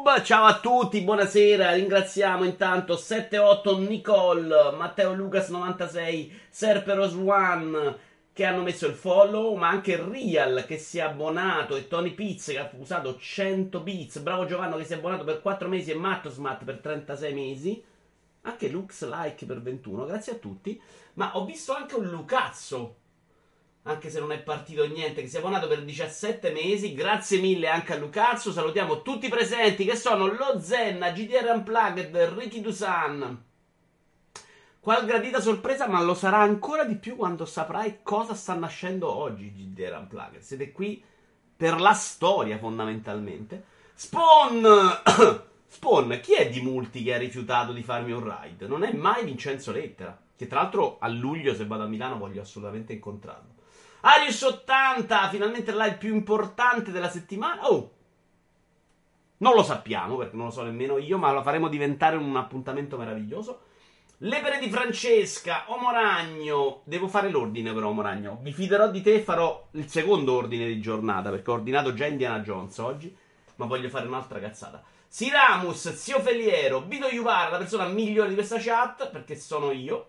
YouTube. Ciao a tutti, buonasera. Ringraziamo intanto 78 Nicole, Matteo Lucas 96, Serperos One che hanno messo il follow, ma anche Real che si è abbonato e Tony Piz che ha usato 100 bits. Bravo Giovanni che si è abbonato per 4 mesi e Mattosmat per 36 mesi. Anche Lux Like per 21. Grazie a tutti. Ma ho visto anche un Lucazzo, anche se non è partito niente, che si è abbonato per 17 mesi. Grazie mille anche a Lucazzo. Salutiamo tutti i presenti che sono Lo Zenna, GDR Unplugged, Ricky Dusan. Qual gradita sorpresa, ma lo sarà ancora di più quando saprai cosa sta nascendo oggi GDR Unplugged. Siete qui per la storia fondamentalmente. Spawn! Spawn, chi è di Multi che ha rifiutato di farmi un ride? Non è mai Vincenzo Lettera, che tra l'altro a luglio se vado a Milano voglio assolutamente incontrarlo. Arius 80, finalmente il live più importante della settimana. Oh, non lo sappiamo perché non lo so nemmeno io, ma lo faremo diventare un appuntamento meraviglioso. Lepere di Francesca, Omoragno. Devo fare l'ordine però, Omoragno. Mi fiderò di te e farò il secondo ordine di giornata, perché ho ordinato già Indiana Jones oggi, ma voglio fare un'altra cazzata. Siramus, Zio Feliero, Vito Juvar, la persona migliore di questa chat, perché sono io.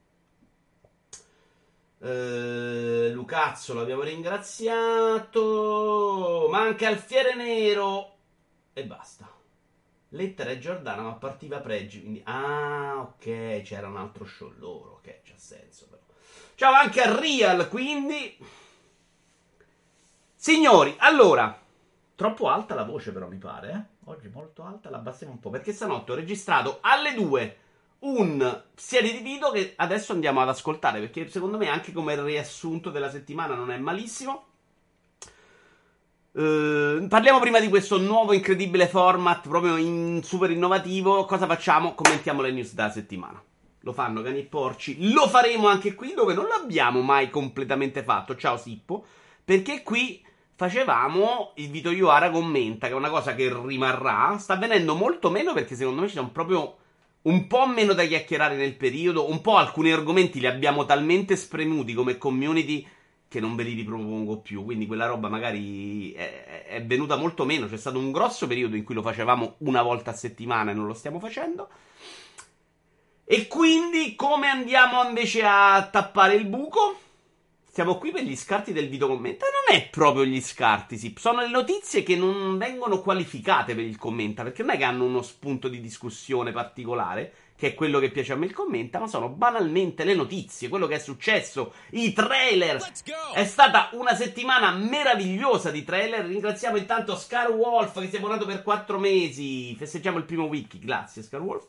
Lucazzo l'abbiamo ringraziato, ma anche Alfiere Nero e basta. Lettera e Giordana, ma partiva Pregi, quindi ah, ok, c'era un altro show loro, ok, c'ha senso però. Ciao anche a Real, quindi signori, allora, troppo alta la voce però mi pare, eh? Oggi molto alta, la abbassiamo un po', perché stanotte ho registrato alle 2 un serie di video che adesso andiamo ad ascoltare, perché secondo me anche come riassunto della settimana non è malissimo. Parliamo prima di questo nuovo incredibile format, proprio super innovativo. Cosa facciamo? Commentiamo le news della settimana. Lo fanno cani e porci. Lo faremo anche qui, dove non l'abbiamo mai completamente fatto. Ciao Sippo. Perché qui facevamo il Vito Iuara commenta, che è una cosa che rimarrà. Sta avvenendo molto meno perché secondo me ci sono proprio un po' meno da chiacchierare nel periodo. Un po' alcuni argomenti li abbiamo talmente spremuti come community che non ve li ripropongo più. Quindi quella roba magari è venuta molto meno. C'è stato un grosso periodo in cui lo facevamo una volta a settimana e non lo stiamo facendo. E quindi come andiamo invece a tappare il buco? Siamo qui per gli scarti del video commenta. Non è proprio gli scarti, sì. Sono le notizie che non vengono qualificate per il commenta, perché non è che hanno uno spunto di discussione particolare, che è quello che piace a me il commenta, ma sono banalmente le notizie, quello che è successo, i trailer. È stata una settimana meravigliosa di trailer. Ringraziamo intanto Scar Wolf che si è abbonato per 4 mesi. Festeggiamo il primo wiki, grazie Scar Wolf.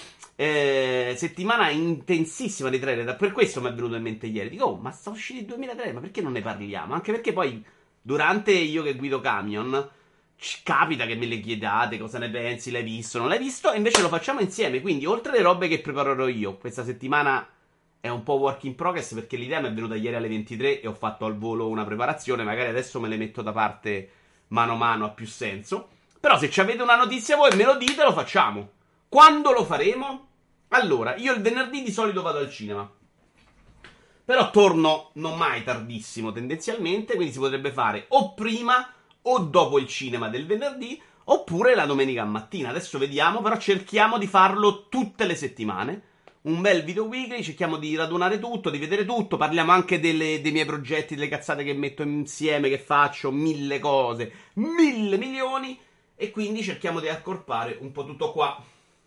Settimana intensissima di trailer. Per questo mi è venuto in mente ieri. Dico, oh, ma sta uscendo il 2003, ma perché non ne parliamo? Anche perché poi, durante io che guido camion, capita che me le chiedate cosa ne pensi, l'hai visto, non l'hai visto, e invece lo facciamo insieme. Quindi, oltre alle robe che preparerò io, questa settimana è un po' work in progress perché l'idea mi è venuta ieri alle 23 e ho fatto al volo una preparazione. Magari adesso me le metto da parte mano a mano, ha più senso. Però se ci avete una notizia voi me lo dite, lo facciamo. Quando lo faremo? Allora, io il venerdì di solito vado al cinema. Però torno non mai tardissimo tendenzialmente, quindi si potrebbe fare o prima o dopo il cinema del venerdì, oppure la domenica mattina. Adesso vediamo, però cerchiamo di farlo tutte le settimane. Un bel video weekly, cerchiamo di radunare tutto, di vedere tutto. Parliamo anche dei miei progetti, delle cazzate che metto insieme, che faccio, mille cose, mille milioni. E quindi cerchiamo di accorpare un po' tutto qua.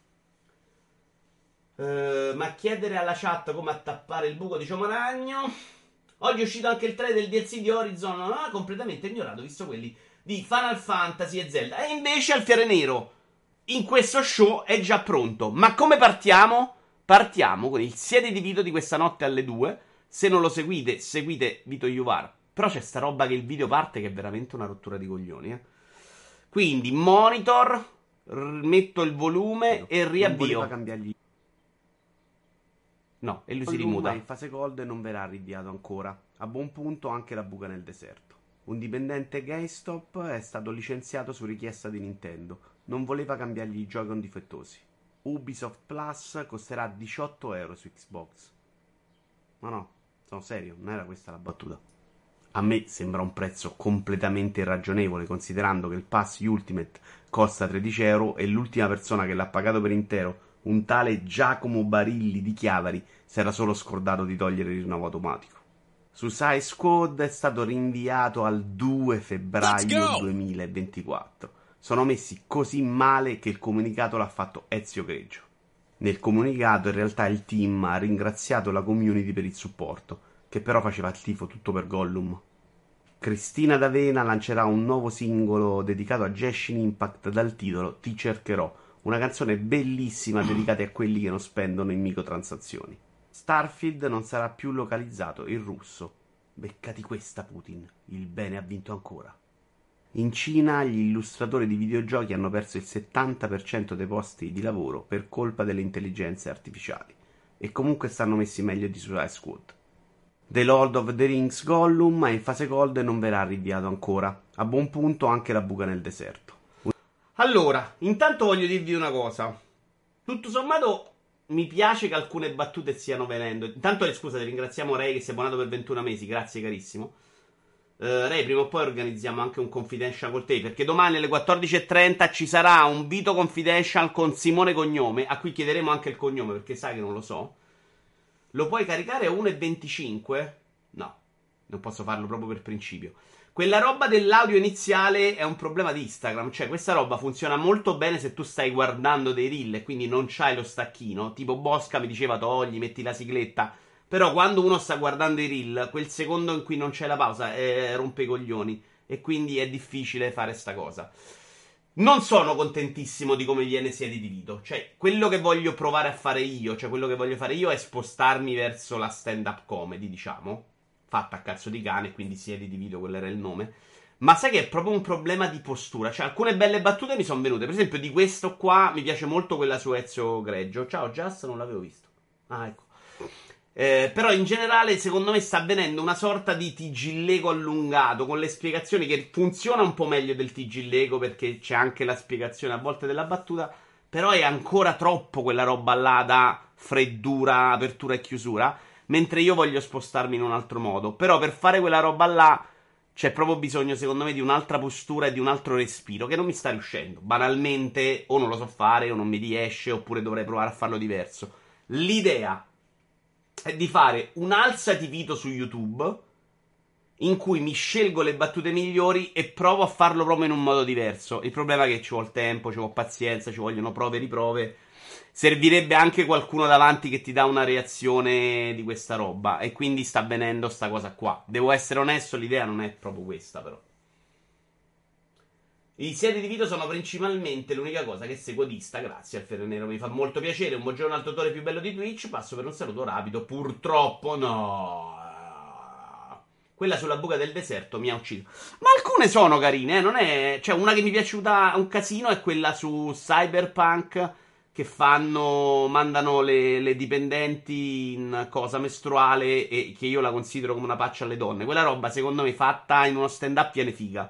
Ma chiedere alla chat come attappare il buco di Ciomoragno. Oggi è uscito anche il trailer del DLC di Horizon. Ah, completamente ignorato, visto quelli di Final Fantasy e Zelda. E invece Alfiere Nero in questo show è già pronto. Ma come partiamo? Partiamo con il siete di video di questa notte alle 2. Se non lo seguite, seguite Vito Juvar. Però c'è sta roba che il video parte che è veramente una rottura di coglioni, Quindi monitor, metto il volume e riavvio. Non voleva cambiargli. No, e lui si rimuta. In fase cold non verrà rinviato ancora. A buon punto anche la buca nel deserto. Un dipendente GameStop è stato licenziato su richiesta di Nintendo. Non voleva cambiargli i Joy-Con difettosi. Ubisoft Plus costerà 18 euro su Xbox. Ma no, sono serio, non era questa la battuta. A me sembra un prezzo completamente irragionevole, considerando che il pass Ultimate costa 13 euro e l'ultima persona che l'ha pagato per intero, un tale Giacomo Barilli di Chiavari, si era solo scordato di togliere il rinnovo automatico. Suicide Squad è stato rinviato al 2 febbraio 2024. Sono messi così male che il comunicato l'ha fatto Ezio Greggio. Nel comunicato in realtà il team ha ringraziato la community per il supporto, che però faceva il tifo tutto per Gollum. Cristina D'Avena lancerà un nuovo singolo dedicato a Genshin Impact dal titolo Ti cercherò, una canzone bellissima dedicata a quelli che non spendono in microtransazioni. Starfield non sarà più localizzato in russo. Beccati questa, Putin. Il bene ha vinto ancora. In Cina gli illustratori di videogiochi hanno perso il 70% dei posti di lavoro per colpa delle intelligenze artificiali. E comunque stanno messi meglio di Suicide Squad. The Lord of the Rings Gollum è in fase gold e non verrà rinviato ancora. A buon punto anche la buca nel deserto. Allora, intanto voglio dirvi una cosa. Tutto sommato mi piace che alcune battute stiano venendo. Intanto, scusate, ringraziamo Ray che si è abbonato per 21 mesi. Grazie carissimo. Ray, prima o poi organizziamo anche un confidential con te, perché domani alle 14:30 ci sarà un Vito confidential con Simone Cognome, a cui chiederemo anche il cognome perché sai che non lo so. Lo puoi caricare a 1,25? No, non posso farlo proprio per principio. Quella roba dell'audio iniziale è un problema di Instagram. Cioè, questa roba funziona molto bene se tu stai guardando dei reel e quindi non c'hai lo stacchino. Tipo Bosca mi diceva togli, metti la sigletta. Però quando uno sta guardando i reel, quel secondo in cui non c'è la pausa rompe i coglioni. E quindi è difficile fare sta cosa. Non sono contentissimo di come viene sia diviso. Cioè, quello che voglio provare a fare io, cioè quello che voglio fare io è spostarmi verso la stand-up comedy, diciamo. Fatta a cazzo di cane, quindi sia divido, quello era il nome. Ma sai che è proprio un problema di postura. Cioè, alcune belle battute mi sono venute. Per esempio, di questo qua mi piace molto quella su Ezio Greggio. Ciao, Just, non l'avevo visto. Ah, ecco. Però in generale secondo me sta avvenendo una sorta di TG Lego allungato con le spiegazioni che funziona un po' meglio del TG Lego perché c'è anche la spiegazione a volte della battuta, però è ancora troppo quella roba là da freddura, apertura e chiusura, mentre io voglio spostarmi in un altro modo. Però per fare quella roba là c'è proprio bisogno secondo me di un'altra postura e di un altro respiro che non mi sta riuscendo. Banalmente o non lo so fare o non mi riesce oppure dovrei provare a farlo diverso. L'idea è di fare un alzati Vito su YouTube in cui mi scelgo le battute migliori e provo a farlo proprio in un modo diverso. Il problema è che ci vuole tempo, ci vuole pazienza, ci vogliono prove e riprove. Servirebbe anche qualcuno davanti che ti dà una reazione di questa roba. E quindi sta avvenendo sta cosa qua. Devo essere onesto, l'idea non è proprio questa, però. I sieri di Vito sono principalmente l'unica cosa che seguo di Insta. Grazie al Ferro Nero, mi fa molto piacere. Un buongiorno al dottore più bello di Twitch. Passo per un saluto rapido. Purtroppo no. Quella sulla buca del deserto mi ha ucciso. Ma alcune sono carine, non è. Cioè, una che mi è piaciuta un casino è quella su Cyberpunk. Che fanno. Mandano le dipendenti in cosa mestruale. E che io la considero come una paccia alle donne. Quella roba, secondo me, fatta in uno stand-up viene figa.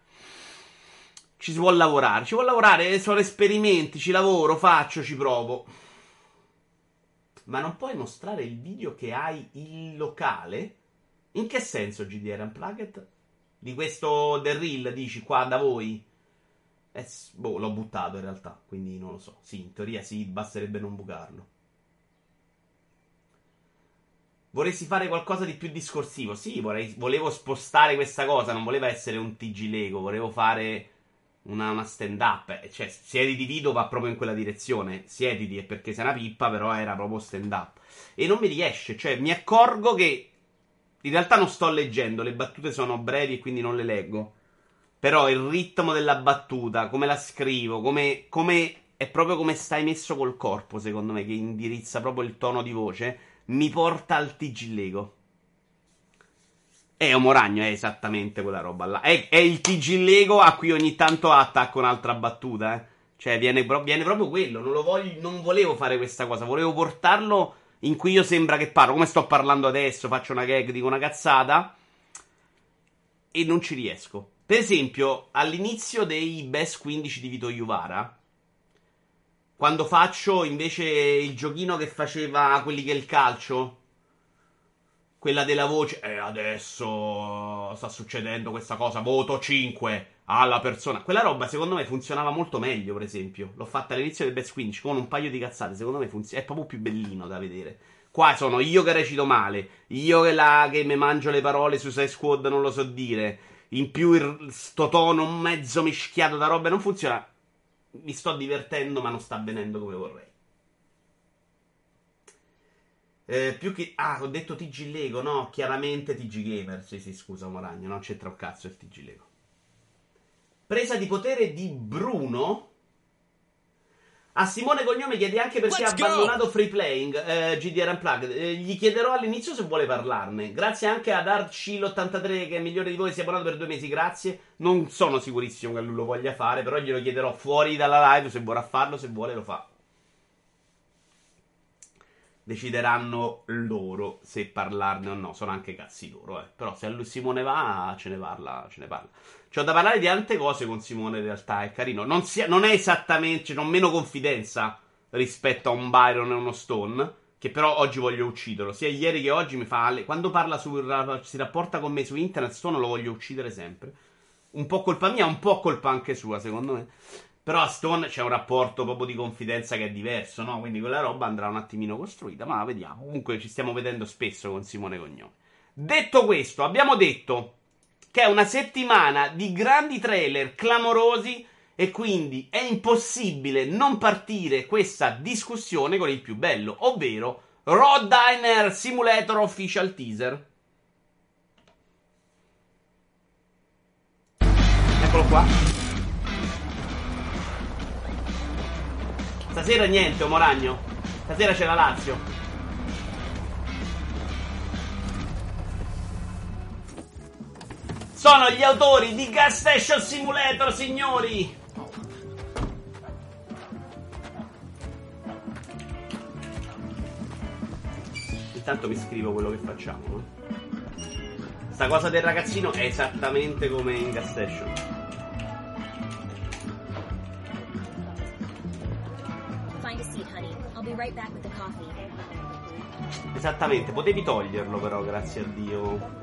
Ci si vuole lavorare, sono esperimenti, ci lavoro, faccio, ci provo. Ma non puoi mostrare il video che hai il locale? In che senso GDR Unplugged? Di questo del reel, dici, qua da voi? Boh, l'ho buttato in realtà, quindi non lo so. Sì, in teoria sì, basterebbe non bucarlo. Vorresti fare qualcosa di più discorsivo? Sì, volevo spostare questa cosa, non voleva essere un TG Lego, volevo fare una stand-up. Cioè, Siediti Vito va proprio in quella direzione. Siediti è perché sei una pippa, però era proprio stand-up. E non mi riesce, cioè, mi accorgo che in realtà non sto leggendo, le battute sono brevi e quindi non le leggo. Però il ritmo della battuta, come la scrivo, come è proprio come stai messo col corpo, secondo me, che indirizza proprio il tono di voce, mi porta al TG Lego. Omoragno è esattamente quella roba là. È il TG Lego a cui ogni tanto attacco un'altra battuta, eh. Cioè, viene proprio quello. Non volevo fare questa cosa. Volevo portarlo in cui io sembra che parlo. Come sto parlando adesso, faccio una gag, dico una cazzata. E non ci riesco. Per esempio, all'inizio dei Best 15 di Vito Iuvara, quando faccio invece il giochino che faceva quelli che è il calcio. quella della voce, adesso sta succedendo questa cosa, voto 5 alla persona. Quella roba secondo me funzionava molto meglio, per esempio. L'ho fatta all'inizio del Best 15 con un paio di cazzate, secondo me è proprio più bellino da vedere. Qua sono io che recito male, io che mi mangio le parole su Suicide Squad non lo so dire, in più sto tono mezzo mischiato da robe non funziona. Mi sto divertendo ma non sta avvenendo come vorrei. Più che... Ah, ho detto TG Lego, no, chiaramente TG Gamer. Sì, scusa, Moragno, non c'entra un cazzo il TG Lego. Presa di potere di Bruno. A Simone Cognome chiedi anche perché ha abbandonato Free Playing, GDR Unplugged. Gli chiederò all'inizio se vuole parlarne. Grazie anche ad Arcil83 che è il migliore di voi, si è abbonato per 2 mesi, grazie. Non sono sicurissimo che lui lo voglia fare, però glielo chiederò fuori dalla live se vorrà farlo, se vuole lo fa. Decideranno loro se parlarne o no. Sono anche cazzi loro, però se a lui Simone va, ce ne parla, ce ne parla. C'ho da parlare di tante cose con Simone, in realtà, è carino. Non è esattamente, cioè, non meno confidenza rispetto a un Byron e uno Stone, che però oggi voglio ucciderlo. Sia ieri che oggi mi fa... Quando parla si rapporta con me su internet, Stone lo voglio uccidere sempre. Un po' colpa mia, un po' colpa anche sua, secondo me. Però a Stone c'è un rapporto proprio di confidenza che è diverso, no? Quindi quella roba andrà un attimino costruita, ma vediamo. Comunque ci stiamo vedendo spesso con Simone Cognome. Detto questo, abbiamo detto che è una settimana di grandi trailer clamorosi e quindi è impossibile non partire questa discussione con il più bello, ovvero Road Diner Simulator Official Teaser. Eccolo qua. Stasera niente, Moragno. Stasera c'è la Lazio. Sono gli autori di Gas Station Simulator, signori! Intanto mi scrivo quello che facciamo. Sta cosa del ragazzino è esattamente come in Gas Station. Find a seat, honey. I'll be right back with the coffee. Esattamente, potevi toglierlo però, grazie a Dio.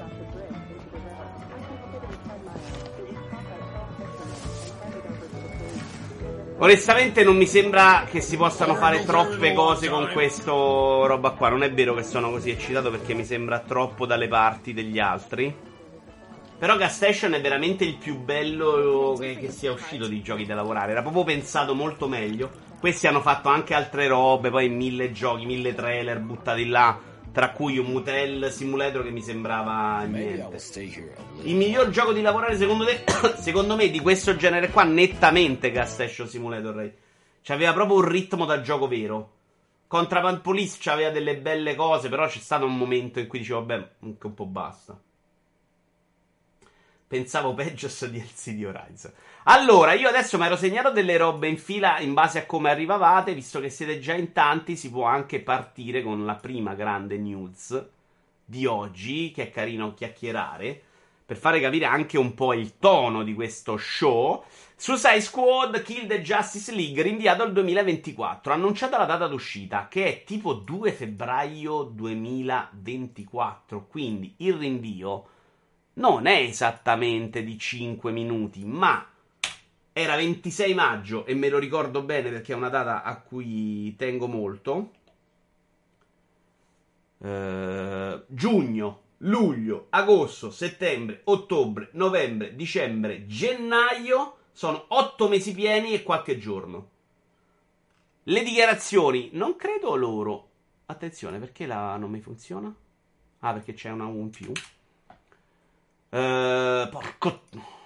Onestamente non mi sembra che si possano fare troppe cose con questo roba qua. Non è vero che sono così eccitato perché mi sembra troppo dalle parti degli altri. Però Gas Station è veramente il più bello che sia uscito di giochi da lavorare. Era proprio pensato molto meglio. Questi hanno fatto anche altre robe, poi 1000 giochi, 1000 trailer buttati là, tra cui un Motel Simulator che mi sembrava niente. Il miglior gioco di lavorare secondo te? Secondo me di questo genere qua nettamente Gas Station Simulator Ray. C'aveva proprio un ritmo da gioco vero. Contraband Police c'aveva delle belle cose, però c'è stato un momento in cui dicevo vabbè, anche un po' basta. Pensavo peggio a DLC di Horizon. Allora, io adesso mi ero segnato delle robe in fila in base a come arrivavate. Visto che siete già in tanti, si può anche partire con la prima grande news di oggi, che è carino chiacchierare, per fare capire anche un po' il tono di questo show. Suicide Squad Kill the Justice League rinviato al 2024. Annunciata la data d'uscita, che è tipo 2 febbraio 2024. Quindi il rinvio non è esattamente di 5 minuti, ma era 26 maggio e me lo ricordo bene perché è una data a cui tengo molto. Giugno, luglio, agosto, settembre, ottobre, novembre, dicembre, gennaio. Sono 8 mesi pieni e qualche giorno. Le dichiarazioni, non credo loro. Attenzione, perché non mi funziona? Ah, perché c'è una U in più. Porco.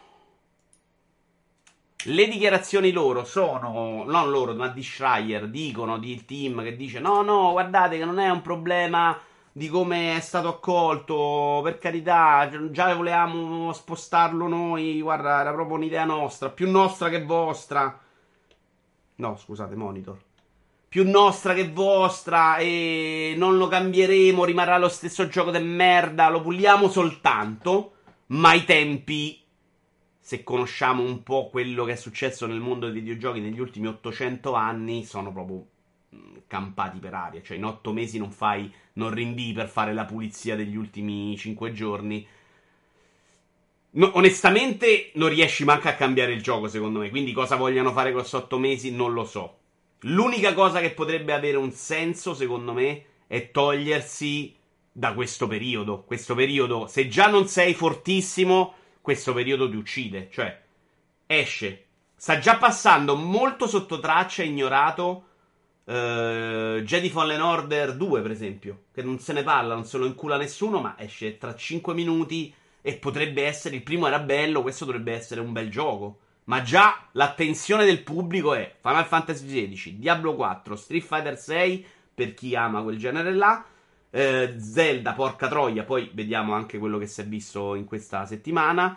Le dichiarazioni loro sono, non loro, ma di Schreier, dicono, di team che dice no, guardate che non è un problema di come è stato accolto, per carità, già volevamo spostarlo noi, guarda, era proprio un'idea nostra, più nostra che vostra. No, scusate, monitor. Più nostra che vostra e non lo cambieremo, rimarrà lo stesso gioco de merda, lo puliamo soltanto, ma i tempi, se conosciamo un po' quello che è successo nel mondo dei videogiochi negli ultimi 800 anni, sono proprio campati per aria. Cioè, in 8 mesi non rinvii per fare la pulizia degli ultimi 5 giorni. No, onestamente, non riesci manco a cambiare il gioco, secondo me. Quindi, cosa vogliano fare con 8 mesi, non lo so. L'unica cosa che potrebbe avere un senso, secondo me, è togliersi da questo periodo. Questo periodo, se già non sei fortissimo, questo periodo ti uccide. Cioè, esce. Sta già passando molto sotto traccia, ignorato. Jedi Fallen Order 2, per esempio. Che non se ne parla, non se lo incula nessuno, ma esce tra 5 minuti. E potrebbe essere. Il primo era bello, questo dovrebbe essere un bel gioco. Ma già l'attenzione del pubblico è Final Fantasy XVI, Diablo 4, Street Fighter 6, per chi ama quel genere là. Zelda, porca troia. Poi vediamo anche quello che si è visto in questa settimana.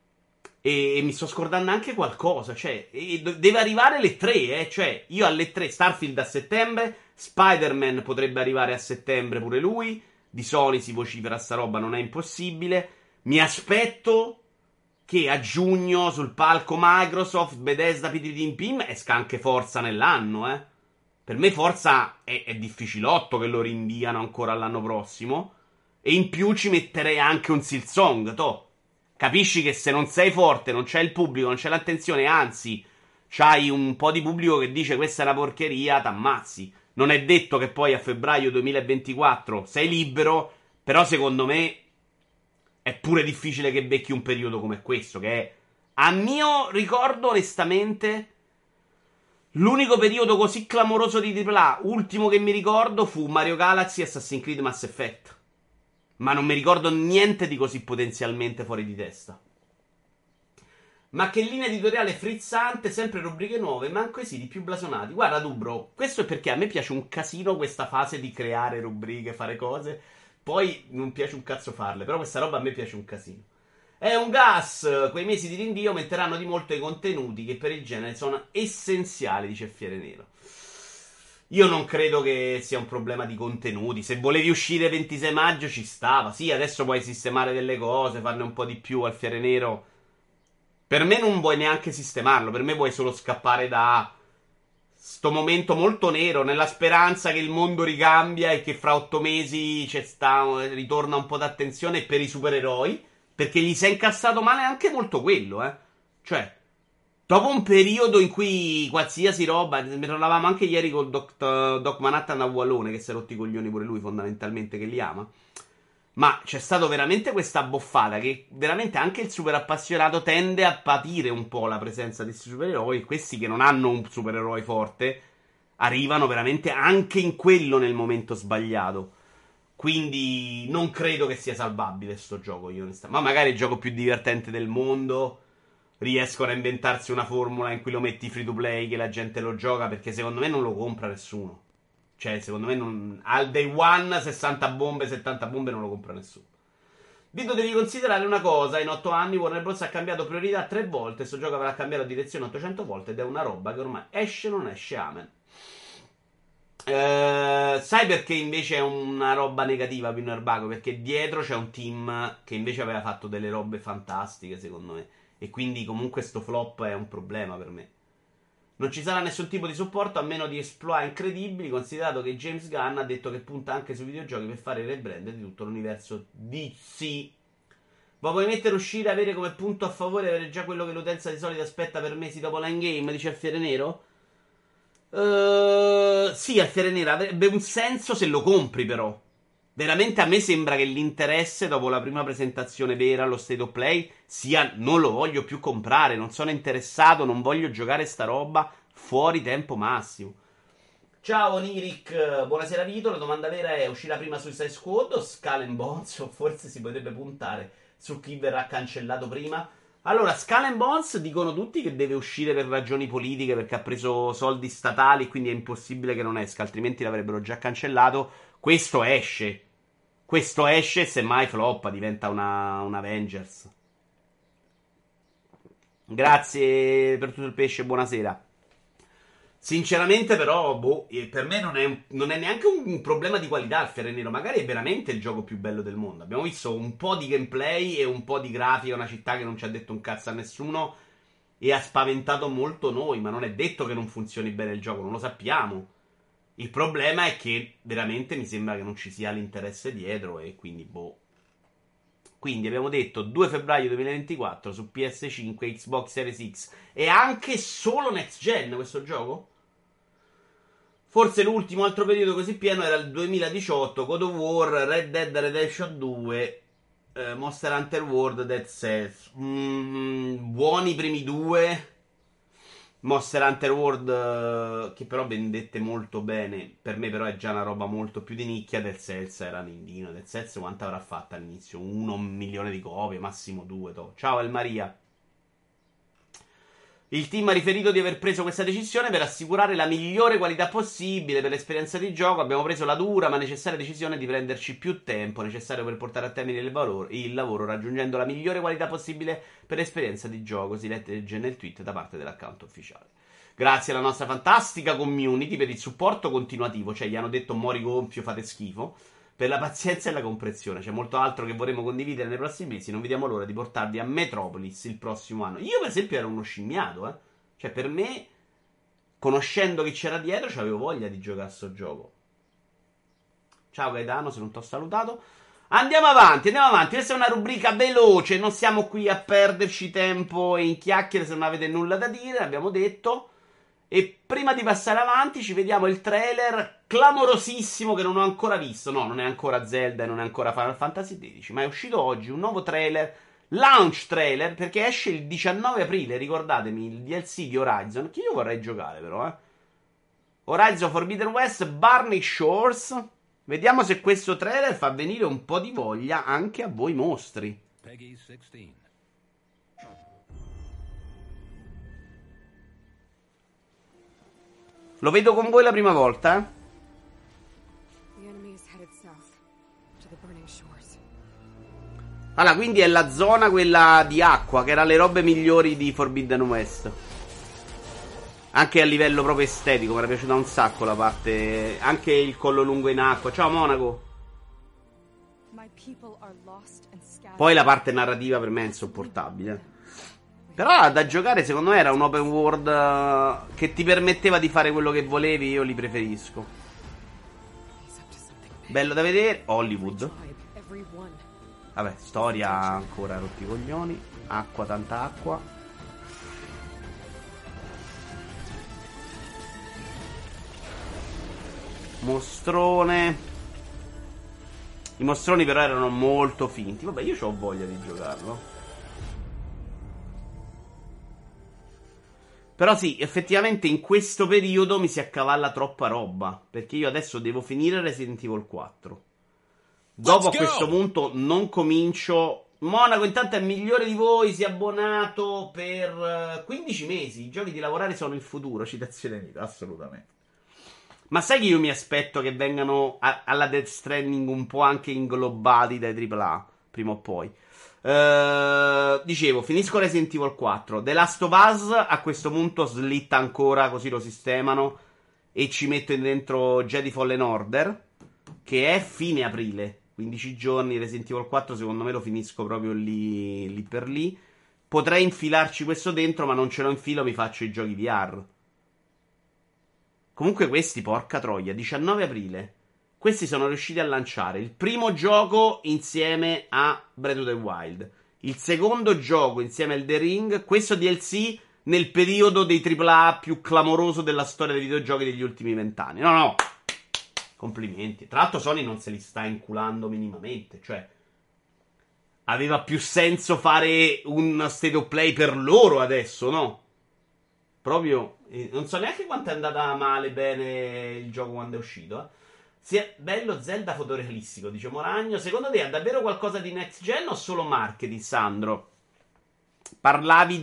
E mi sto scordando anche qualcosa. Cioè, deve arrivare le 3, Cioè, io alle 3, Starfield a settembre, Spider-Man potrebbe arrivare a settembre pure lui. Di Sony si vocifera sta roba, non è impossibile. Mi aspetto che a giugno sul palco Microsoft, Bethesda, PDD Pim esca anche Forza nell'anno, Per me Forza è difficilotto che lo rinviano ancora all'anno prossimo. E in più ci metterei anche un Silksong, toh. Capisci che se non sei forte, non c'è il pubblico, non c'è l'attenzione, anzi, c'hai un po' di pubblico che dice questa è una porcheria, t'ammazzi. Non è detto che poi a febbraio 2024 sei libero, però secondo me è pure difficile che becchi un periodo come questo, che è, a mio ricordo onestamente, l'unico periodo così clamoroso di AAA, ultimo che mi ricordo, fu Mario Galaxy e Assassin's Creed Mass Effect. Ma non mi ricordo niente di così potenzialmente fuori di testa. Ma che linea editoriale frizzante, sempre rubriche nuove, manco i siti più blasonati. Guarda, Dubro, questo è perché a me piace un casino questa fase di creare rubriche, fare cose. Poi non piace un cazzo farle, però questa roba a me piace un casino. È un gas, quei mesi di rinvio aumenteranno di molto i contenuti che per il genere sono essenziali, dice Fiere Nero. Io non credo che sia un problema di contenuti. Se volevi uscire 26 maggio ci stava. Sì, adesso puoi sistemare delle cose, farne un po' di più al Fiere Nero. Per me non vuoi neanche sistemarlo. Per me vuoi solo scappare da sto momento molto nero, nella speranza che il mondo ricambia e che fra 8 mesi ritorna un po' d'attenzione per i supereroi. Perché gli si è incassato male anche molto quello, Cioè, dopo un periodo in cui qualsiasi roba, ne parlavamo anche ieri con Doc Manhattan a Wallone, che si è rotti i coglioni pure lui, fondamentalmente, che li ama. Ma c'è stato veramente questa boffata che veramente anche il super appassionato tende a patire un po' la presenza di questi supereroi. Questi che non hanno un supereroe forte arrivano veramente anche in quello nel momento sbagliato. Quindi non credo che sia salvabile sto gioco, io onestamente. Ma magari il gioco più divertente del mondo. Riescono a inventarsi una formula in cui lo metti free to play, che la gente lo gioca, perché secondo me non lo compra nessuno. Cioè, secondo me non, al day one 60 bombe, 70 bombe non lo compra nessuno. Vito, devi considerare una cosa: in 8 anni Warner Bros. Ha cambiato priorità 3 volte. Questo gioco avrà cambiato direzione 800 volte. Ed è una roba che ormai esce, non esce, amen. Sai perché invece è una roba negativa Winner Bago? Perché dietro c'è un team che invece aveva fatto delle robe fantastiche, secondo me. E quindi comunque sto flop è un problema per me. Non ci sarà nessun tipo di supporto a meno di exploit incredibili, considerato che James Gunn ha detto che punta anche sui videogiochi per fare il rebrand di tutto l'universo DC. Ma puoi mettere uscire e avere come punto a favore avere già quello che l'utenza di solito aspetta per mesi dopo l'endgame, dice Alfiere Nero? Sì, Alfiere Nero avrebbe un senso se lo compri però. Veramente a me sembra che l'interesse dopo la prima presentazione vera allo State of Play sia non lo voglio più comprare, non sono interessato, non voglio giocare sta roba fuori tempo massimo. Ciao Nirik, buonasera Vito, la domanda vera è uscirà prima Suicide Squad o Skull and Bones o forse si potrebbe puntare su chi verrà cancellato prima? Allora, Skull and Bones dicono tutti che deve uscire per ragioni politiche perché ha preso soldi statali, quindi è impossibile che non esca, altrimenti l'avrebbero già cancellato. Questo esce. Questo esce e semmai floppa, diventa una Avengers. Grazie per tutto il pesce, buonasera. Sinceramente, però, boh, per me non è neanche un problema di qualità il Fiere Nero. Magari è veramente il gioco più bello del mondo. Abbiamo visto un po' di gameplay e un po' di grafica, una città che non ci ha detto un cazzo a nessuno e ha spaventato molto noi. Ma non è detto che non funzioni bene il gioco, non lo sappiamo. Il problema è che veramente mi sembra che non ci sia l'interesse dietro e quindi boh. Quindi abbiamo detto 2 febbraio 2024 su PS5, Xbox Series X e anche solo next gen questo gioco? Forse l'ultimo altro periodo così pieno era il 2018, God of War, Red Dead Redemption 2, Monster Hunter World, Dead Cells. Buoni i primi due. Monster Hunter World, che però vendette molto bene. Per me, però, è già una roba molto più di nicchia. Dead Cells era nindino. Dead Cells quanto avrà fatto all'inizio? 1 milione di copie, massimo 2. Ciao, El Maria. Il team ha riferito di aver preso questa decisione per assicurare la migliore qualità possibile per l'esperienza di gioco. Abbiamo preso la dura ma necessaria decisione di prenderci più tempo necessario per portare a termine il lavoro, raggiungendo la migliore qualità possibile per l'esperienza di gioco. Si legge nel tweet da parte dell'account ufficiale. Grazie alla nostra fantastica community per il supporto continuativo. Cioè, gli hanno detto mori gonfio, fate schifo. Per la pazienza e la comprensione. C'è molto altro che vorremmo condividere nei prossimi mesi. Non vediamo l'ora di portarvi a Metropolis il prossimo anno. Io, per esempio, ero uno scimmiato, eh. Cioè, per me, conoscendo chi c'era dietro, c'avevo voglia di giocare a sto gioco. Ciao Gaetano, se non ti ho salutato. Andiamo avanti, andiamo avanti. Questa è una rubrica veloce. Non siamo qui a perderci tempo in chiacchiere se non avete nulla da dire. Abbiamo detto. E prima di passare avanti ci vediamo il trailer clamorosissimo che non ho ancora visto. No, non è ancora Zelda e non è ancora Final Fantasy XVI, ma è uscito oggi un nuovo trailer, launch trailer, perché esce il 19 aprile, ricordatemi, il DLC di Horizon, che io vorrei giocare però, Horizon Forbidden West, Barney Shores. Vediamo se questo trailer fa venire un po' di voglia anche a voi mostri. Peggy 16. Lo vedo con voi la prima volta? Allora, quindi è la zona quella di acqua, che era le robe migliori di Forbidden West. Anche a livello proprio estetico, mi era piaciuta un sacco la parte. Anche il collo lungo in acqua. Ciao Monaco. Poi la parte narrativa per me è insopportabile. Però da giocare secondo me era un open world che ti permetteva di fare quello che volevi. Io li preferisco. Bello da vedere. Hollywood. Vabbè, storia ancora rotti i coglioni. Acqua, tanta acqua. Mostrone. I mostroni però erano molto finti. Vabbè, io ho voglia di giocarlo. Però sì, effettivamente in questo periodo mi si accavalla troppa roba. Perché io adesso devo finire Resident Evil 4. Dopo a questo punto non comincio. Monaco intanto è il migliore di voi. Si è abbonato per 15 mesi. I giochi di lavorare sono il futuro. Citazione mia, assolutamente. Ma sai che io mi aspetto che vengano alla Death Stranding un po' anche inglobati dai AAA prima o poi. Dicevo, finisco Resident Evil 4. The Last of Us a questo punto slitta ancora, così lo sistemano. E ci metto dentro Jedi Fallen Order, che è fine aprile. 15 giorni. Resident Evil 4 secondo me lo finisco proprio lì per lì. Potrei infilarci questo dentro, ma non ce lo infilo, mi faccio i giochi VR. Comunque questi, porca troia, 19 aprile. Questi sono riusciti a lanciare il primo gioco insieme a Breath of the Wild, il secondo gioco insieme al The Ring, questo DLC nel periodo dei AAA più clamoroso della storia dei videogiochi degli ultimi 20 anni. No, complimenti. Tra l'altro Sony non se li sta inculando minimamente, cioè aveva più senso fare un state of play per loro adesso, no? Proprio, non so neanche quanto è andata male bene il gioco quando è uscito, Sia bello Zelda fotorealistico, dice Moragno. Secondo te ha davvero qualcosa di next gen o solo marketing, Sandro? Parlavi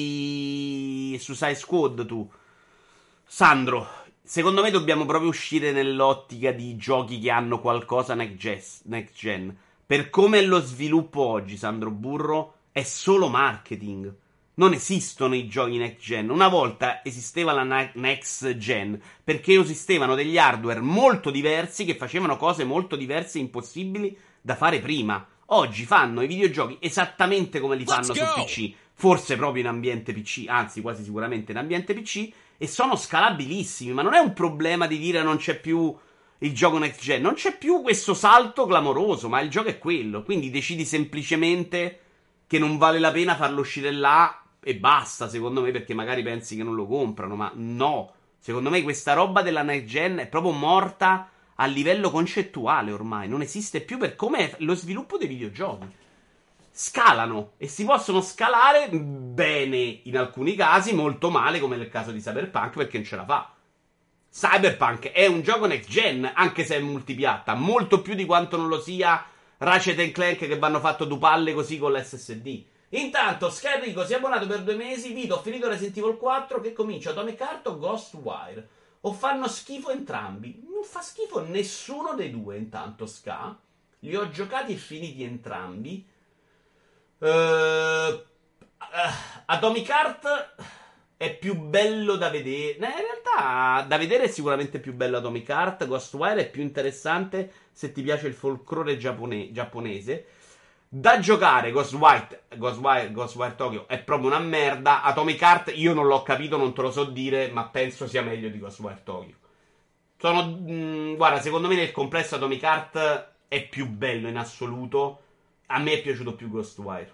di Suicide Squad tu. Sandro, secondo me dobbiamo proprio uscire nell'ottica di giochi che hanno qualcosa next gen. Per come è lo sviluppo oggi, Sandro Burro, è solo marketing. Non esistono i giochi next gen. Una volta esisteva la next gen perché esistevano degli hardware molto diversi che facevano cose molto diverse e impossibili da fare prima. Oggi fanno i videogiochi esattamente come li fanno su PC, forse proprio in ambiente PC, anzi quasi sicuramente in ambiente PC, e sono scalabilissimi. Ma non è un problema di dire non c'è più il gioco next gen, non c'è più questo salto clamoroso, ma il gioco è quello. Quindi decidi semplicemente che non vale la pena farlo uscire là e basta, secondo me, perché magari pensi che non lo comprano, ma no. Secondo me questa roba della next gen è proprio morta a livello concettuale ormai, non esiste più per come è lo sviluppo dei videogiochi. Scalano e si possono scalare bene in alcuni casi, molto male come nel caso di Cyberpunk perché non ce la fa. Cyberpunk è un gioco next gen, anche se è multipiatta, molto più di quanto non lo sia Ratchet Clank che vanno fatto due palle così con l'SSD. Intanto Skyrico si è abbonato per 2 mesi. Vito, ho finito Resident Evil 4, che comincia Atomic Heart o Ghostwire? O fanno schifo entrambi? Non fa schifo nessuno dei due. Intanto Ska li ho giocati e finiti entrambi. Atomic Heart è più bello da vedere. In realtà da vedere è sicuramente più bello Atomic Heart. Ghostwire è più interessante se ti piace il folklore giapponese. Da giocare Ghostwire Tokyo è proprio una merda. Atomic Heart io non l'ho capito, non te lo so dire, ma penso sia meglio di Ghostwire Tokyo. Guarda, secondo me nel complesso Atomic Heart è più bello in assoluto. A me è piaciuto più Ghostwire.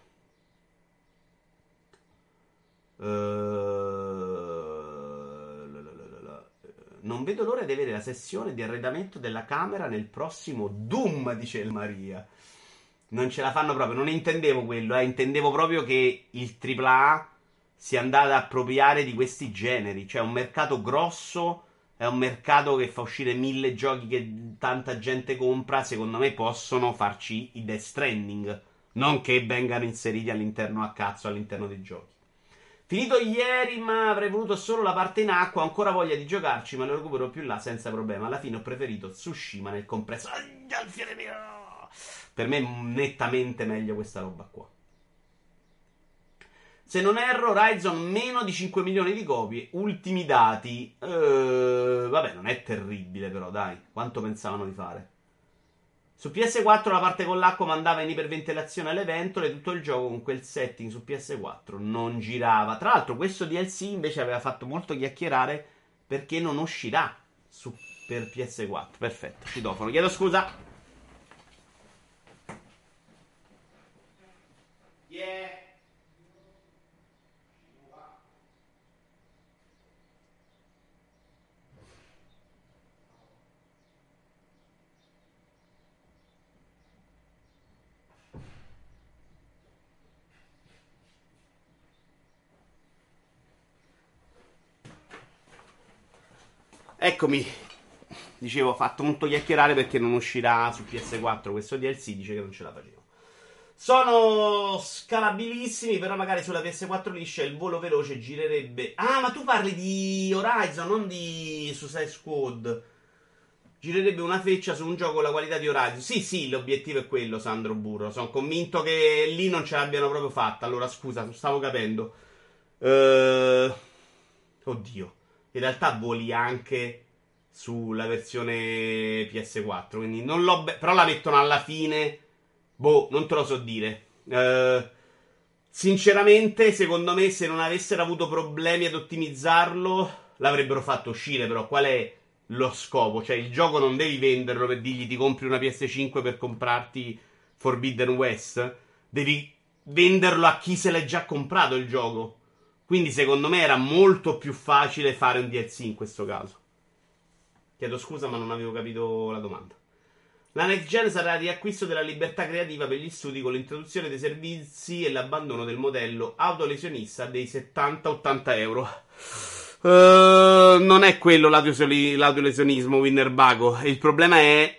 Non vedo l'ora di avere la sessione di arredamento della camera nel prossimo Doom, dice il Maria. Non ce la fanno proprio. Non intendevo quello, intendevo proprio che il AAA si è andato ad appropriare di questi generi. Cioè, è un mercato grosso, è un mercato che fa uscire 1000 giochi che tanta gente compra. Secondo me possono farci i Death Stranding, non che vengano inseriti all'interno a cazzo all'interno dei giochi. Finito ieri, ma avrei voluto solo la parte in acqua. Ho ancora voglia di giocarci, ma lo recupero più là senza problema. Alla fine ho preferito Tsushima nel complesso. Il fiore mio! Per me è nettamente meglio questa roba qua. Se non erro, Horizon meno di 5 milioni di copie. Ultimi dati. Vabbè, non è terribile però, dai. Quanto pensavano di fare? Su PS4 la parte con l'acqua mandava in iperventilazione alle ventole. Tutto il gioco con quel setting su PS4 non girava. Tra l'altro questo DLC invece aveva fatto molto chiacchierare perché non uscirà per PS4. Perfetto, citofono. Chiedo scusa. Yeah. Eccomi. Dicevo, ho fatto molto chiacchierare perché non uscirà su PS4 questo DLC, dice che non ce la facevo. Sono scalabilissimi, però magari sulla PS4 liscia il volo veloce girerebbe. Ah, ma tu parli di Horizon, non di Suicide Squad. Girerebbe una freccia su un gioco con la qualità di Horizon. Sì, sì, l'obiettivo è quello, Sandro Burro. Sono convinto che lì non ce l'abbiano proprio fatta. Allora, scusa, non stavo capendo. Oddio. In realtà voli anche sulla versione PS4. Quindi non l'ho. Però la mettono alla fine. Boh, non te lo so dire. Sinceramente, secondo me, se non avessero avuto problemi ad ottimizzarlo, l'avrebbero fatto uscire. Però, qual è lo scopo? Cioè, il gioco non devi venderlo per dirgli ti compri una PS5 per comprarti Forbidden West. Devi venderlo a chi se l'è già comprato il gioco. Quindi, secondo me, era molto più facile fare un DLC in questo caso. Chiedo scusa, ma non avevo capito la domanda. La next gen sarà il riacquisto della libertà creativa per gli studi con l'introduzione dei servizi e l'abbandono del modello autolesionista dei 70-80 euro. Non è quello l'autolesionismo, Winnerbago. Il problema è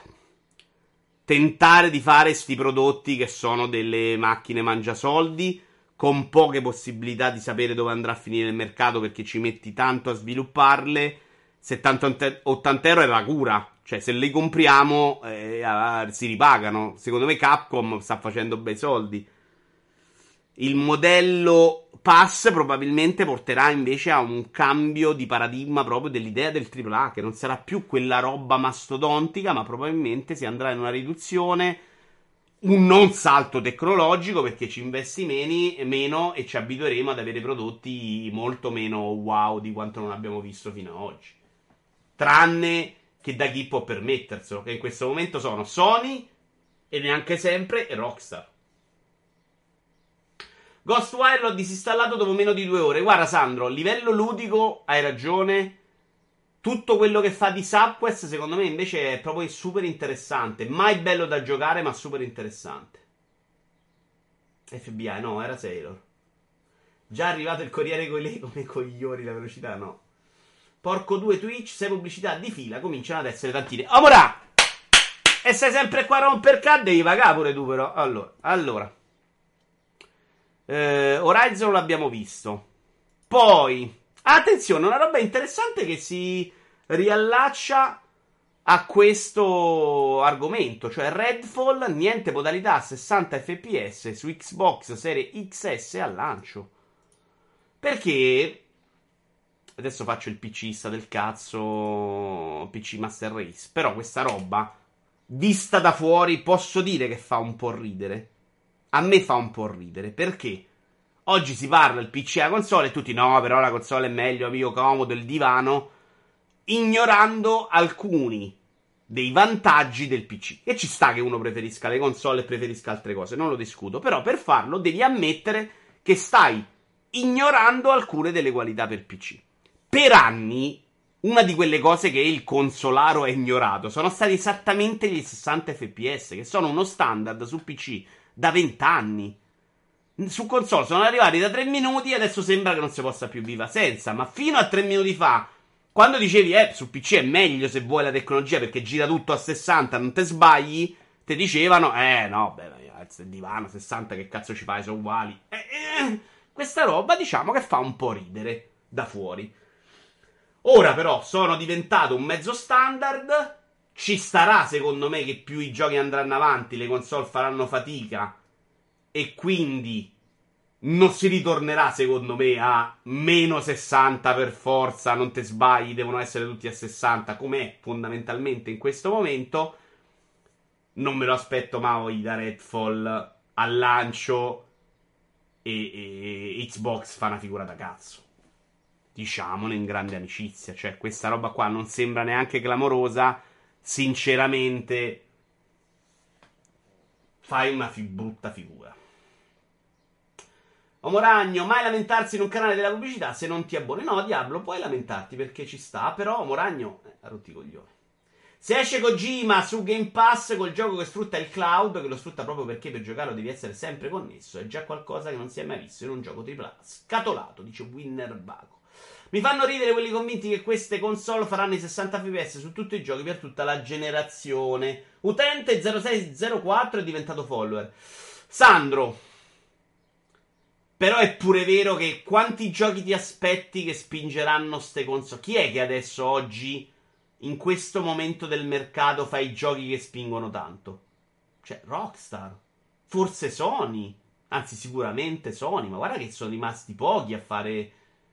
tentare di fare sti prodotti che sono delle macchine mangiasoldi con poche possibilità di sapere dove andrà a finire il mercato perché ci metti tanto a svilupparle. 70-80 euro è la cura. Cioè, se le compriamo, si ripagano. Secondo me Capcom sta facendo bei soldi. Il modello Pass probabilmente porterà invece a un cambio di paradigma proprio dell'idea del AAA, che non sarà più quella roba mastodontica, ma probabilmente si andrà in una riduzione. un non salto tecnologico perché ci investi meno e ci abitueremo ad avere prodotti molto meno wow di quanto non abbiamo visto fino ad oggi. Tranne che da chi può permetterselo, che in questo momento sono Sony e neanche sempre Rockstar. Ghostwire l'ho disinstallato dopo meno di 2 ore. Guarda, Sandro, a livello ludico hai ragione. Tutto quello che fa di Subquest, secondo me, invece è proprio super interessante. Mai bello da giocare, ma super interessante. FBI, no, era Sailor. Già arrivato il Corriere con lei come coglioni, la velocità, no. Porco 2 Twitch, 6 pubblicità di fila, cominciano ad essere tantine. Amorà! E sei sempre qua a romper cazzo, devi pagare pure tu, però. Allora. Horizon l'abbiamo visto. Poi, attenzione, una roba interessante che si riallaccia a questo argomento, cioè Redfall, niente modalità 60 fps su Xbox Serie XS al lancio. Perché adesso faccio il PCista del cazzo, PC Master Race, però questa roba vista da fuori posso dire che fa un po' ridere. A me fa un po' ridere, perché oggi si parla del PC e la console e tutti no, però la console è meglio, amico, comodo, il divano, ignorando alcuni dei vantaggi del PC. E ci sta che uno preferisca le console e preferisca altre cose, non lo discuto, però per farlo devi ammettere che stai ignorando alcune delle qualità per PC. Per anni, una di quelle cose che il consolaro ha ignorato sono stati esattamente gli 60 fps, che sono uno standard su PC da 20 anni. Su console sono arrivati da 3 minuti e adesso sembra che non si possa più vivere senza. Ma fino a 3 minuti fa, quando dicevi, su PC è meglio se vuoi la tecnologia perché gira tutto a 60, non te sbagli, ti dicevano, no, beh, il divano 60 che cazzo ci fai, sono uguali. Questa roba diciamo che fa un po' ridere da fuori. Ora però sono diventato un mezzo standard. Ci starà secondo me che più i giochi andranno avanti, le console faranno fatica e quindi non si ritornerà secondo me a meno 60 per forza, non te sbagli, devono essere tutti a 60 com'è fondamentalmente in questo momento. Non me lo aspetto mai da Redfall al lancio e Xbox fa una figura da cazzo. Diciamone in grande amicizia, cioè questa roba qua non sembra neanche clamorosa, sinceramente fai una brutta figura. Omoragno, mai lamentarsi in un canale della pubblicità se non ti abboni. No, Diablo, puoi lamentarti perché ci sta, però Omoragno, ha rotti i coglioni. Se esce Kojima su Game Pass col gioco che sfrutta il cloud, che lo sfrutta proprio perché per giocarlo devi essere sempre connesso, è già qualcosa che non si è mai visto in un gioco AAA. Scatolato, dice Winner Bago. Mi fanno ridere quelli convinti che queste console faranno i 60 fps su tutti i giochi per tutta la generazione. Utente 0604 è diventato follower. Sandro, però è pure vero che quanti giochi ti aspetti che spingeranno ste console? Chi è che adesso oggi, in questo momento del mercato, fa i giochi che spingono tanto? Cioè, Rockstar. Forse Sony. Anzi, sicuramente Sony. Ma guarda che sono rimasti pochi a fare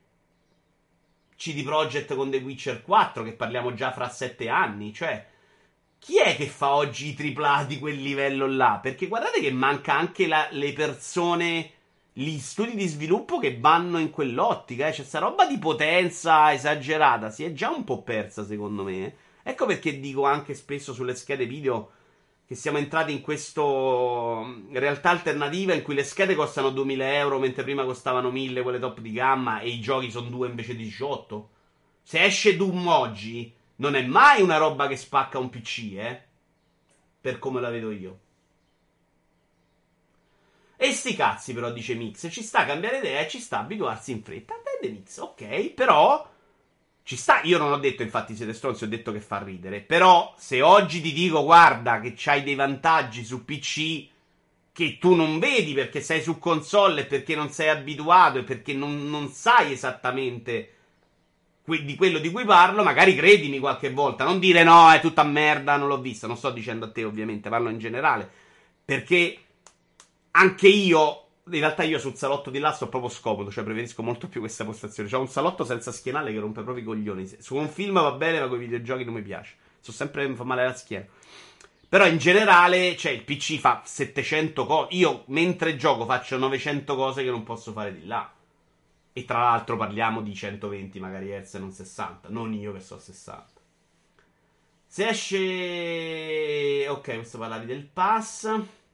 CD Projekt con The Witcher 4, che parliamo già fra 7 anni. Cioè, chi è che fa oggi i AAA di quel livello là? Perché guardate che manca anche le persone, gli studi di sviluppo che vanno in quell'ottica. C'è sta roba di potenza esagerata, si è già un po' persa secondo me. Ecco perché dico anche spesso sulle schede video che siamo entrati in questa realtà alternativa in cui le schede costano 2000 euro mentre prima costavano 1000 quelle top di gamma e i giochi sono 2 invece di 18. Se esce Doom oggi non è mai una roba che spacca un PC, per come la vedo io. E sti cazzi però, dice Mix, ci sta a cambiare idea e ci sta a abituarsi in fretta. Vede Mix, ok, però ci sta. Io non ho detto infatti siete stronzi, ho detto che fa ridere. Però se oggi ti dico guarda che c'hai dei vantaggi su PC che tu non vedi perché sei su console e perché non sei abituato e perché non sai esattamente di quello di cui parlo, magari credimi qualche volta. Non dire no, è tutta merda, non l'ho vista. Non sto dicendo a te ovviamente, parlo in generale. Perché anche io, in realtà io sul salotto di là sto proprio scomodo, cioè preferisco molto più questa postazione. C'ho un salotto senza schienale che rompe proprio i coglioni. Su un film va bene, ma con i videogiochi non mi piace. Fa sempre male la schiena. Però in generale, cioè, il PC fa 700 cose. Io, mentre gioco, faccio 900 cose che non posso fare di là. E tra l'altro parliamo di 120 magari Hz e non 60. Non io che so 60. Se esce... Ok, questo parlavi del pass.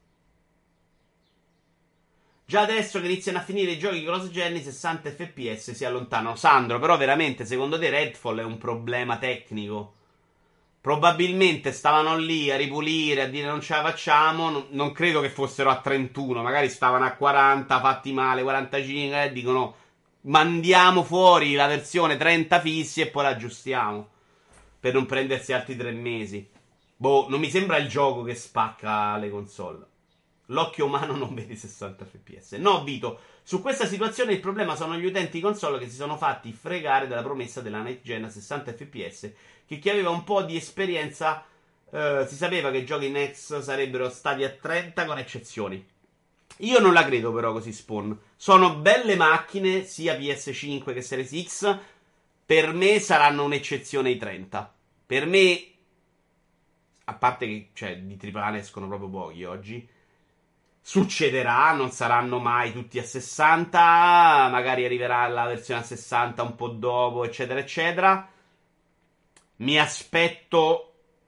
Già adesso che iniziano a finire i giochi cross-gen, i 60 fps si allontanano. Sandro, però veramente, secondo te Redfall è un problema tecnico? Probabilmente stavano lì a ripulire, a dire non ce la facciamo. Non credo che fossero a 31, magari stavano a 40, fatti male, 45, e dicono mandiamo fuori la versione 30 fissi e poi la aggiustiamo. Per non prendersi altri 3 mesi. Boh, non mi sembra il gioco che spacca le console. L'occhio umano non vede 60 fps. No, Vito, su questa situazione il problema sono gli utenti console che si sono fatti fregare dalla promessa della next gen a 60 fps, che chi aveva un po' di esperienza si sapeva che i giochi next sarebbero stati a 30 con eccezioni. Io non la credo però così, Spawn. Sono belle macchine, sia PS5 che Series X. Per me saranno un'eccezione i 30. Per me, a parte che cioè, di AAA ne escono proprio pochi oggi, succederà, non saranno mai tutti a 60, magari arriverà la versione a 60 un po' dopo, eccetera, eccetera. Mi aspetto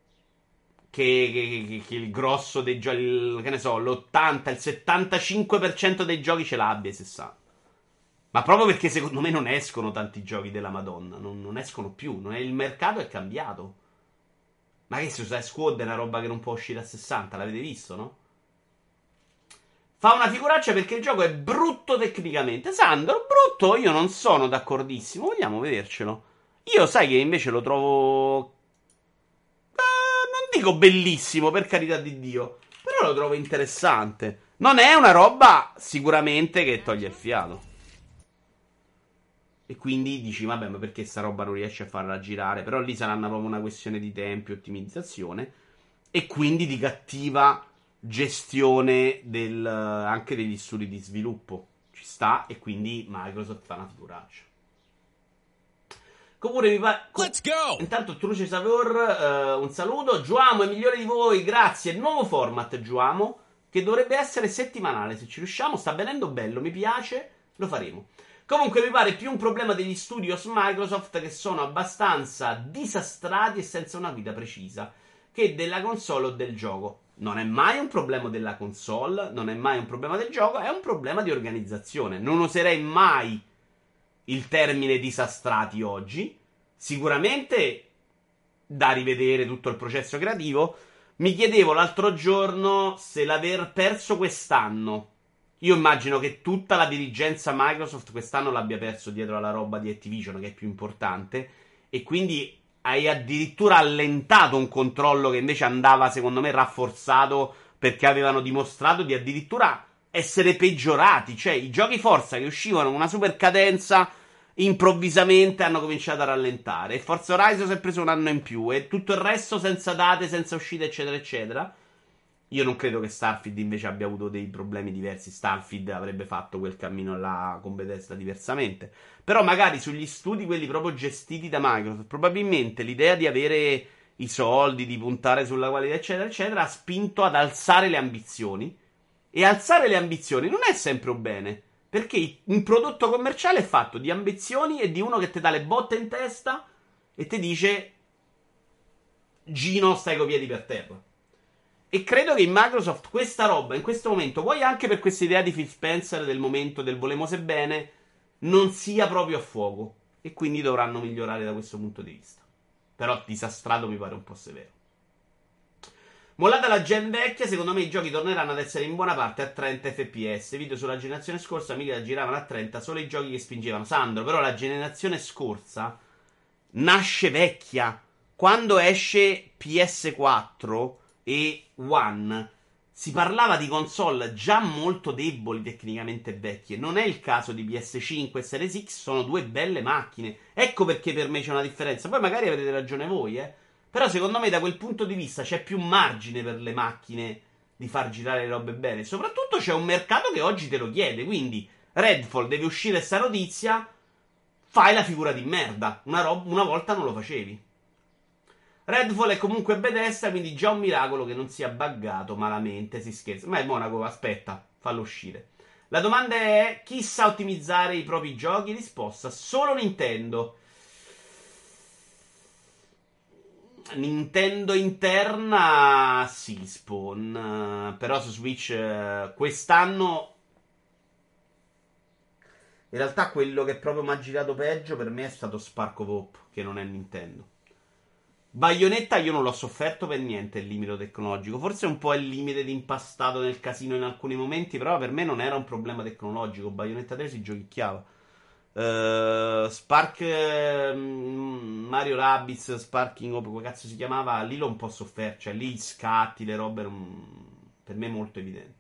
che il grosso dei giochi, che ne so, l'80, il 75% dei giochi ce l'abbia ai 60. Ma proprio perché secondo me non escono tanti giochi della Madonna, non escono più, il mercato è cambiato. Ma che Suicide Squad è una roba che non può uscire a 60, l'avete visto, no? Fa una figuraccia perché il gioco è brutto tecnicamente. Sandro, brutto, io non sono d'accordissimo, vogliamo vedercelo. Io sai che invece lo trovo... non dico bellissimo, per carità di Dio, però lo trovo interessante. Non è una roba sicuramente che toglie il fiato. E quindi dici, vabbè, ma perché sta roba non riesce a farla girare? Però lì saranno proprio una questione di tempi, ottimizzazione. E quindi di cattiva gestione anche degli studi di sviluppo. Ci sta, e quindi Microsoft fa una figuraccia. Comunque Let's go! Intanto Truce Savor, un saluto. Giuamo è migliore di voi, grazie. Nuovo format, Giuamo, che dovrebbe essere settimanale. Se ci riusciamo, sta venendo bello, mi piace, lo faremo. Comunque mi pare più un problema degli studios Microsoft, che sono abbastanza disastrati e senza una guida precisa, che della console o del gioco. Non è mai un problema della console, non è mai un problema del gioco, è un problema di organizzazione. Non userei mai il termine disastrati oggi. Sicuramente da rivedere tutto il processo creativo. Mi chiedevo l'altro giorno se l'aver perso quest'anno. Io immagino che tutta la dirigenza Microsoft quest'anno l'abbia perso dietro alla roba di Activision, che è più importante, e quindi hai addirittura allentato un controllo che invece andava, secondo me, rafforzato, perché avevano dimostrato di addirittura essere peggiorati. Cioè, i giochi Forza che uscivano con una super cadenza, improvvisamente hanno cominciato a rallentare. E Forza Horizon si è preso un anno in più, e tutto il resto senza date, senza uscite, eccetera, eccetera. Io non credo che Starfield invece abbia avuto dei problemi diversi. Starfield avrebbe fatto quel cammino là con Bethesda diversamente. Però magari sugli studi, quelli proprio gestiti da Microsoft, probabilmente l'idea di avere i soldi, di puntare sulla qualità, eccetera, eccetera, ha spinto ad alzare le ambizioni. E alzare le ambizioni non è sempre un bene, perché un prodotto commerciale è fatto di ambizioni e di uno che ti dà le botte in testa e ti dice: Gino, stai coi piedi per terra. E credo che in Microsoft questa roba, in questo momento, vuoi anche per questa idea di Phil Spencer del momento del volemose bene, non sia proprio a fuoco. E quindi dovranno migliorare da questo punto di vista. Però disastrato mi pare un po' severo. Mollata la gen vecchia, secondo me i giochi torneranno ad essere in buona parte a 30 fps. Video sulla generazione scorsa mica giravano a 30 solo i giochi che spingevano. Sandro, però la generazione scorsa nasce vecchia. Quando esce PS4 e One si parlava di console già molto deboli, tecnicamente vecchie. Non è il caso di PS5 e Series X, sono due belle macchine. Ecco perché per me c'è una differenza. Poi magari avrete ragione voi, però secondo me da quel punto di vista c'è più margine per le macchine di far girare le robe bene. Soprattutto c'è un mercato che oggi te lo chiede. Quindi Redfall, deve uscire sta notizia, fai la figura di merda. Una volta non lo facevi. Redfall è comunque Bethesda, quindi già un miracolo che non sia buggato malamente, si scherza. Ma è Monaco, aspetta, fallo uscire. La domanda è: chi sa ottimizzare i propri giochi? Risposta: solo Nintendo. Nintendo interna sì, Spawn. Però su Switch quest'anno. In realtà quello che proprio mi ha girato peggio per me è stato Spark of Hope, che non è Nintendo. Bayonetta io non l'ho sofferto per niente il limite tecnologico. Forse un po' il limite di impastato nel casino in alcuni momenti, però per me non era un problema tecnologico. Bayonetta 3 si giochicchiava. Spark Mario Rabbids Sparking Hope, come cazzo si chiamava? Lì l'ho un po' sofferto. Cioè lì i scatti, le robe per me molto evidenti.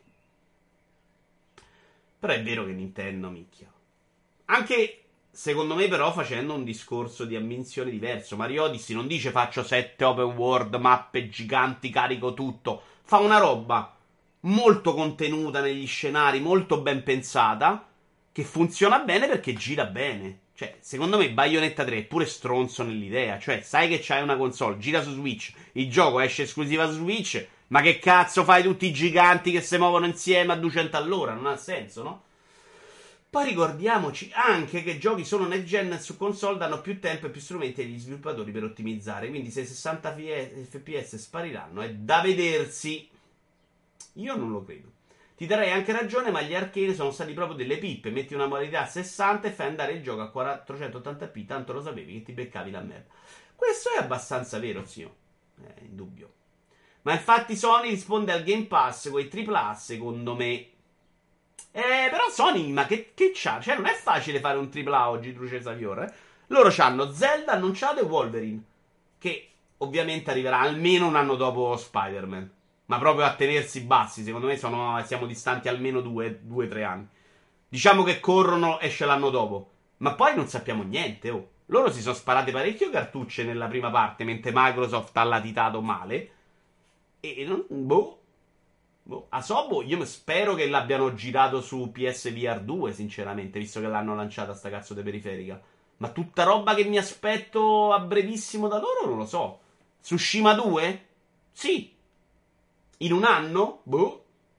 Però è vero che Nintendo minchia. Anche secondo me, però, facendo un discorso di ambizioni diverso. Mario Odyssey non dice faccio 7 open world, mappe giganti, carico tutto. Fa una roba molto contenuta negli scenari, molto ben pensata, che funziona bene perché gira bene. Cioè, secondo me Bayonetta 3 è pure stronzo nell'idea. Cioè, sai che c'hai una console, gira su Switch, il gioco esce esclusiva su Switch, ma che cazzo fai tutti i giganti che si muovono insieme a 200 all'ora? Non ha senso, no? Poi ricordiamoci anche che giochi solo next gen su console danno più tempo e più strumenti agli sviluppatori per ottimizzare. Quindi se 60 fps spariranno è da vedersi. Io non lo credo. Ti darei anche ragione, ma gli arcade sono stati proprio delle pippe. Metti una modalità a 60 e fai andare il gioco a 480p, tanto lo sapevi che ti beccavi la merda. Questo è abbastanza vero, zio. È indubbio. Ma infatti Sony risponde al Game Pass con i AAA, secondo me. Però Sony, ma che c'ha? Cioè, non è facile fare un AAA oggi, Truce Savior. Loro c'hanno Zelda annunciato e Wolverine. Che ovviamente arriverà almeno un anno dopo Spider-Man. Ma proprio a tenersi bassi, secondo me siamo distanti almeno 2-3 anni. Diciamo che corrono, esce l'anno dopo. Ma poi non sappiamo niente, oh. Loro si sono sparate parecchio cartucce nella prima parte, mentre Microsoft ha latitato male. E non. Boh. Asobo, io spero che l'abbiano girato su PSVR 2, sinceramente, visto che l'hanno lanciata sta cazzo di periferica. Ma tutta roba che mi aspetto a brevissimo da loro, non lo so. Tsushima 2? Sì. In un anno? Boh.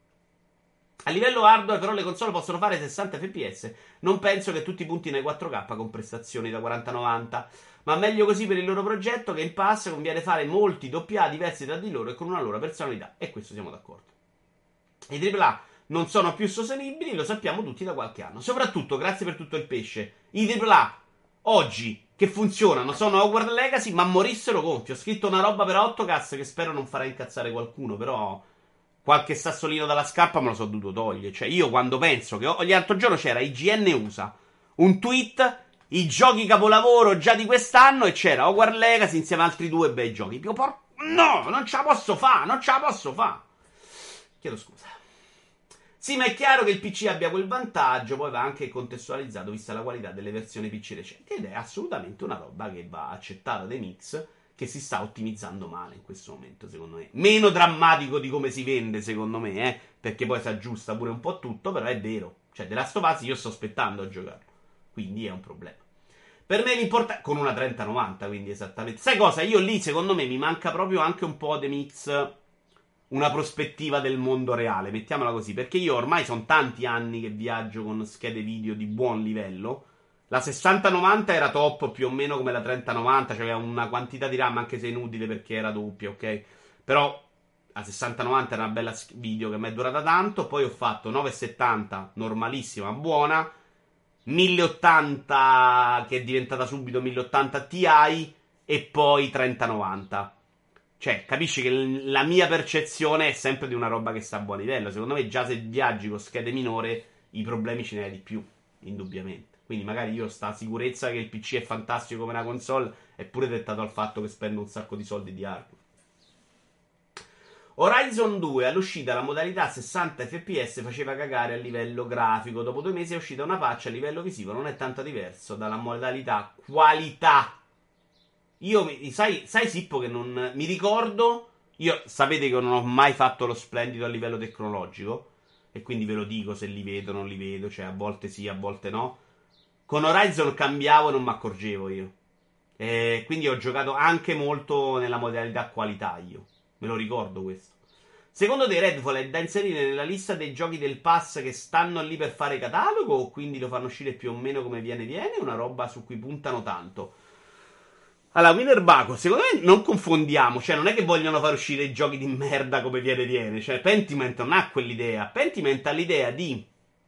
A livello hardware, però, le console possono fare 60 fps. Non penso che tutti puntino ai 4K con prestazioni da 4090. Ma meglio così per il loro progetto, che in pass conviene fare molti AA diversi tra di loro e con una loro personalità. E questo siamo d'accordo. I AAA non sono più sostenibili, lo sappiamo tutti da qualche anno. Soprattutto, grazie per tutto il pesce. I AAA oggi che funzionano sono Hogwarts Legacy, ma morissero gonfi. Ho scritto una roba per Autocast che spero non farà incazzare qualcuno, però qualche sassolino dalla scarpa me lo sono dovuto togliere. Cioè, io quando penso che l'altro giorno c'era IGN USA un tweet, i giochi capolavoro già di quest'anno, e c'era Hogwarts Legacy insieme ad altri due bei giochi. No, non ce la posso fa, non ce la posso fa. Chiedo scusa. Sì, ma è chiaro che il PC abbia quel vantaggio, poi va anche contestualizzato vista la qualità delle versioni PC recenti. Ed è assolutamente una roba che va accettata dai mix, che si sta ottimizzando male in questo momento, secondo me. Meno drammatico di come si vende, secondo me, perché poi si aggiusta pure un po' tutto, però è vero. Cioè, The Last of Us io sto aspettando a giocarlo, quindi è un problema. Per me l'importante. Con una 3090, quindi esattamente. Sai cosa? Io lì, secondo me, mi manca proprio anche un po' di mix. Una prospettiva del mondo reale, mettiamola così, perché io ormai sono tanti anni che viaggio con schede video di buon livello. La 6090 era top più o meno come la 3090, cioè aveva una quantità di RAM anche se inutile perché era doppia, ok? Però la 6090 era una bella video che mi è durata tanto, poi ho fatto 970 normalissima, buona, 1080 che è diventata subito 1080 Ti e poi 3090. Cioè, capisci che la mia percezione è sempre di una roba che sta a buon livello. Secondo me, già se viaggi con schede minore, i problemi ce ne hai di più, indubbiamente. Quindi, magari io sta sicurezza che il PC è fantastico come una console è pure dettato al fatto che spendo un sacco di soldi di hardware. Horizon 2 all'uscita la modalità 60 fps faceva cagare a livello grafico. Dopo 2 mesi è uscita una patch a livello visivo, non è tanto diverso dalla modalità qualità. Io, sai Sippo, che non mi ricordo. Io sapete che non ho mai fatto lo splendido a livello tecnologico. E quindi ve lo dico se li vedo o non li vedo. Cioè, a volte sì, a volte no. Con Horizon cambiavo e non mi accorgevo io. Quindi ho giocato anche molto nella modalità qualità io. Me lo ricordo questo. Secondo te Redfall è da inserire nella lista dei giochi del pass che stanno lì per fare catalogo o quindi lo fanno uscire più o meno come viene? Una roba su cui puntano tanto. Allora, Winner Baco, secondo me non confondiamo, cioè non è che vogliono far uscire i giochi di merda come viene, cioè Pentiment non ha quell'idea, Pentiment ha l'idea di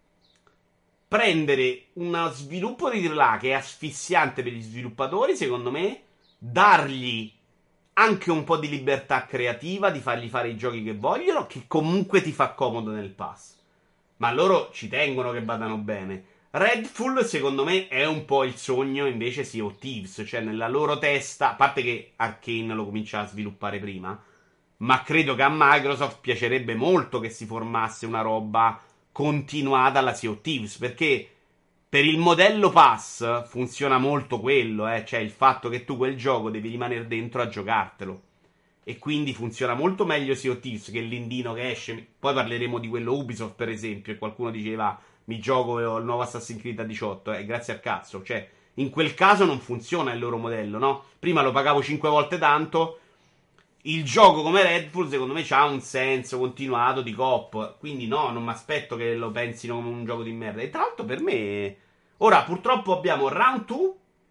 prendere uno sviluppo di AAA che è asfissiante per gli sviluppatori, secondo me, dargli anche un po' di libertà creativa, di fargli fare i giochi che vogliono, che comunque ti fa comodo nel pass. Ma loro ci tengono che vadano bene. Redfall, secondo me, è un po' il sogno invece Sea of Thieves, cioè nella loro testa, a parte che Arcane lo comincia a sviluppare prima, ma credo che a Microsoft piacerebbe molto che si formasse una roba continuata alla Sea of Thieves, perché per il modello pass funziona molto quello, cioè il fatto che tu quel gioco devi rimanere dentro a giocartelo. E quindi funziona molto meglio Sea of Thieves che l'indino che esce. Poi parleremo di quello Ubisoft, per esempio, e qualcuno diceva mi gioco il nuovo Assassin's Creed a 18, grazie al cazzo. Cioè, in quel caso non funziona il loro modello, no? Prima lo pagavo 5 volte tanto. Il gioco come Redfall, secondo me, ha un senso continuato di coop. Quindi, no, non mi aspetto che lo pensino come un gioco di merda. E tra l'altro, per me. Ora, purtroppo, abbiamo Round 2.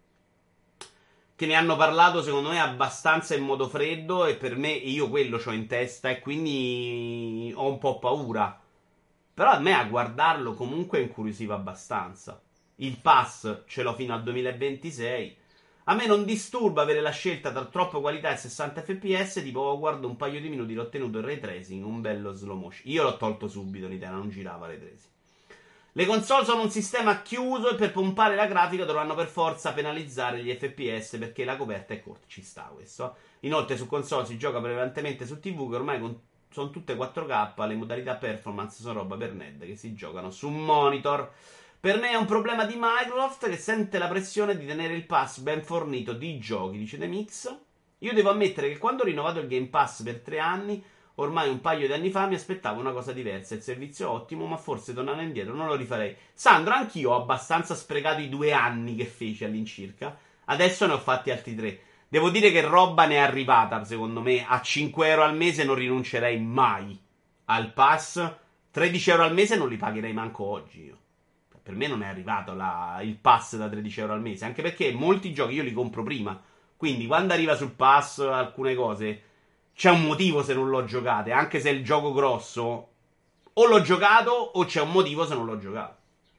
Che ne hanno parlato, secondo me, abbastanza in modo freddo. E per me, io quello c'ho in testa. E quindi ho un po' paura. Però a me a guardarlo comunque incuriosiva abbastanza. Il pass ce l'ho fino al 2026. A me non disturba avere la scelta tra troppa qualità e 60 fps. Tipo, guardo un paio di minuti, l'ho tenuto il ray tracing, un bello slow motion. Io l'ho tolto subito, l'idea non girava ray tracing. Le console sono un sistema chiuso e per pompare la grafica dovranno per forza penalizzare gli FPS perché la coperta è corta. Ci sta questo. Inoltre su console si gioca prevalentemente su TV che ormai sono tutte 4K, le modalità performance sono roba per NED che si giocano su monitor. Per me è un problema di Microsoft che sente la pressione di tenere il pass ben fornito di giochi, dice The Mix. Io devo ammettere che quando ho rinnovato il Game Pass per 3 anni, ormai un paio di anni fa, mi aspettavo una cosa diversa. Il servizio è ottimo, ma forse tornando indietro non lo rifarei. Sandro, anch'io ho abbastanza sprecato i 2 anni che feci all'incirca. Adesso ne ho fatti altri 3. Devo dire che roba ne è arrivata, secondo me. A 5 euro al mese non rinuncerei mai al pass. 13 euro al mese non li pagherei manco oggi io. Per me non è arrivato il pass da 13 euro al mese. Anche perché molti giochi io li compro prima. Quindi quando arriva sul pass alcune cose, c'è un motivo se non l'ho giocate. Anche se è il gioco grosso, o l'ho giocato o c'è un motivo se non l'ho giocato.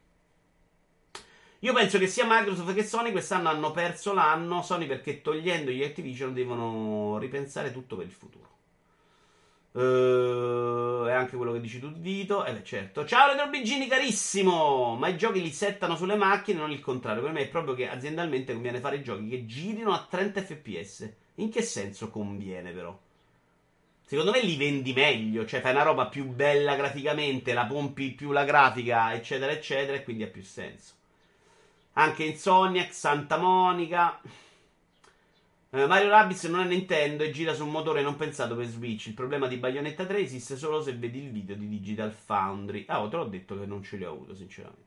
Io penso che sia Microsoft che Sony quest'anno hanno perso l'anno. Sony perché togliendo gli Activision devono ripensare tutto per il futuro. È anche quello che dici tu, Vito. Beh, certo. Ciao, Retro Bigini, carissimo. Ma i giochi li settano sulle macchine, non il contrario. Per me è proprio che aziendalmente conviene fare giochi che girino a 30 fps. In che senso conviene, però? Secondo me li vendi meglio. Cioè, fai una roba più bella graficamente, la pompi più la grafica, eccetera, eccetera, e quindi ha più senso. Anche Insomniac, Santa Monica. Mario Rabbids non è Nintendo e gira su un motore non pensato per Switch. Il problema di Bayonetta 3 esiste solo se vedi il video di Digital Foundry. Ah, te l'ho detto che non ce li ho avuto, sinceramente.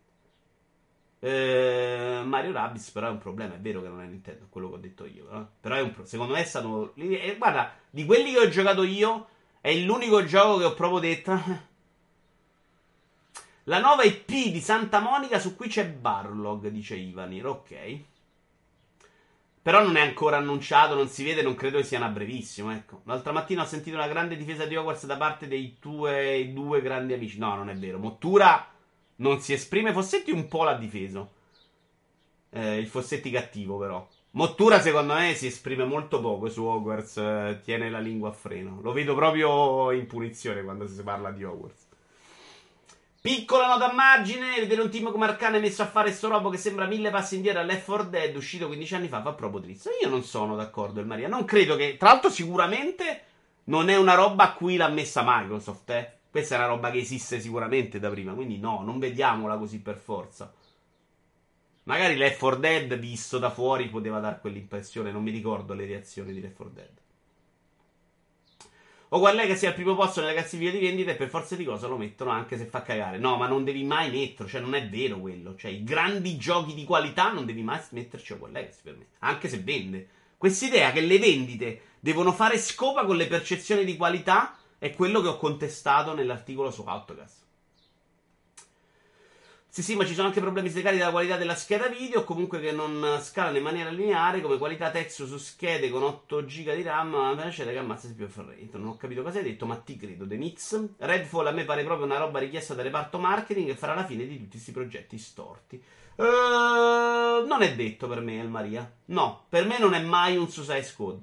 Mario Rabbids però è un problema. È vero che non è Nintendo, è quello che ho detto io. Però è secondo me è stato. Guarda, di quelli che ho giocato io, è l'unico gioco che ho proprio detto. La nuova IP di Santa Monica su cui c'è Barlog, dice Ivanir. Ok. Però non è ancora annunciato, non si vede, non credo che sia a brevissimo, ecco. L'altra mattina ho sentito una grande difesa di Hogwarts da parte dei tuoi due grandi amici. No, non è vero. Mottura non si esprime. Fossetti un po' l'ha difeso. Il Fossetti cattivo, però. Mottura, secondo me, si esprime molto poco su Hogwarts. Tiene la lingua a freno. Lo vedo proprio in punizione quando si parla di Hogwarts. Piccola nota a margine, vedere un team come Arcane messo a fare sto robo che sembra 1000 passi indietro a Left 4 Dead, uscito 15 anni fa proprio triste. Io non sono d'accordo, Maria. Non credo che. Tra l'altro, sicuramente non è una roba a cui l'ha messa Microsoft, eh. Questa è una roba che esiste sicuramente da prima. Quindi, no, non vediamola così per forza. Magari Left 4 Dead, visto da fuori, poteva dar quell'impressione. Non mi ricordo le reazioni di Left 4 Dead. Hogwarts Legacy è al primo posto nelle classifiche di vendita e per forza di cosa lo mettono anche se fa cagare. No, ma non devi mai metterlo, cioè non è vero quello. Cioè i grandi giochi di qualità non devi mai metterci Hogwarts Legacy per me, anche se vende. Quest'idea che le vendite devono fare scopa con le percezioni di qualità è quello che ho contestato nell'articolo su Outcast. Sì, ma ci sono anche problemi slegati dalla qualità della scheda video, comunque che non scalano in maniera lineare, come qualità testo su schede con 8 GB di RAM, eccetera, che ammazza più frame. Non ho capito cosa hai detto, ma ti credo, The Mix. Redfall a me pare proprio una roba richiesta dal reparto marketing e farà la fine di tutti questi progetti storti. Non è detto per me, El Maria. No, per me non è mai un Suicide Squad.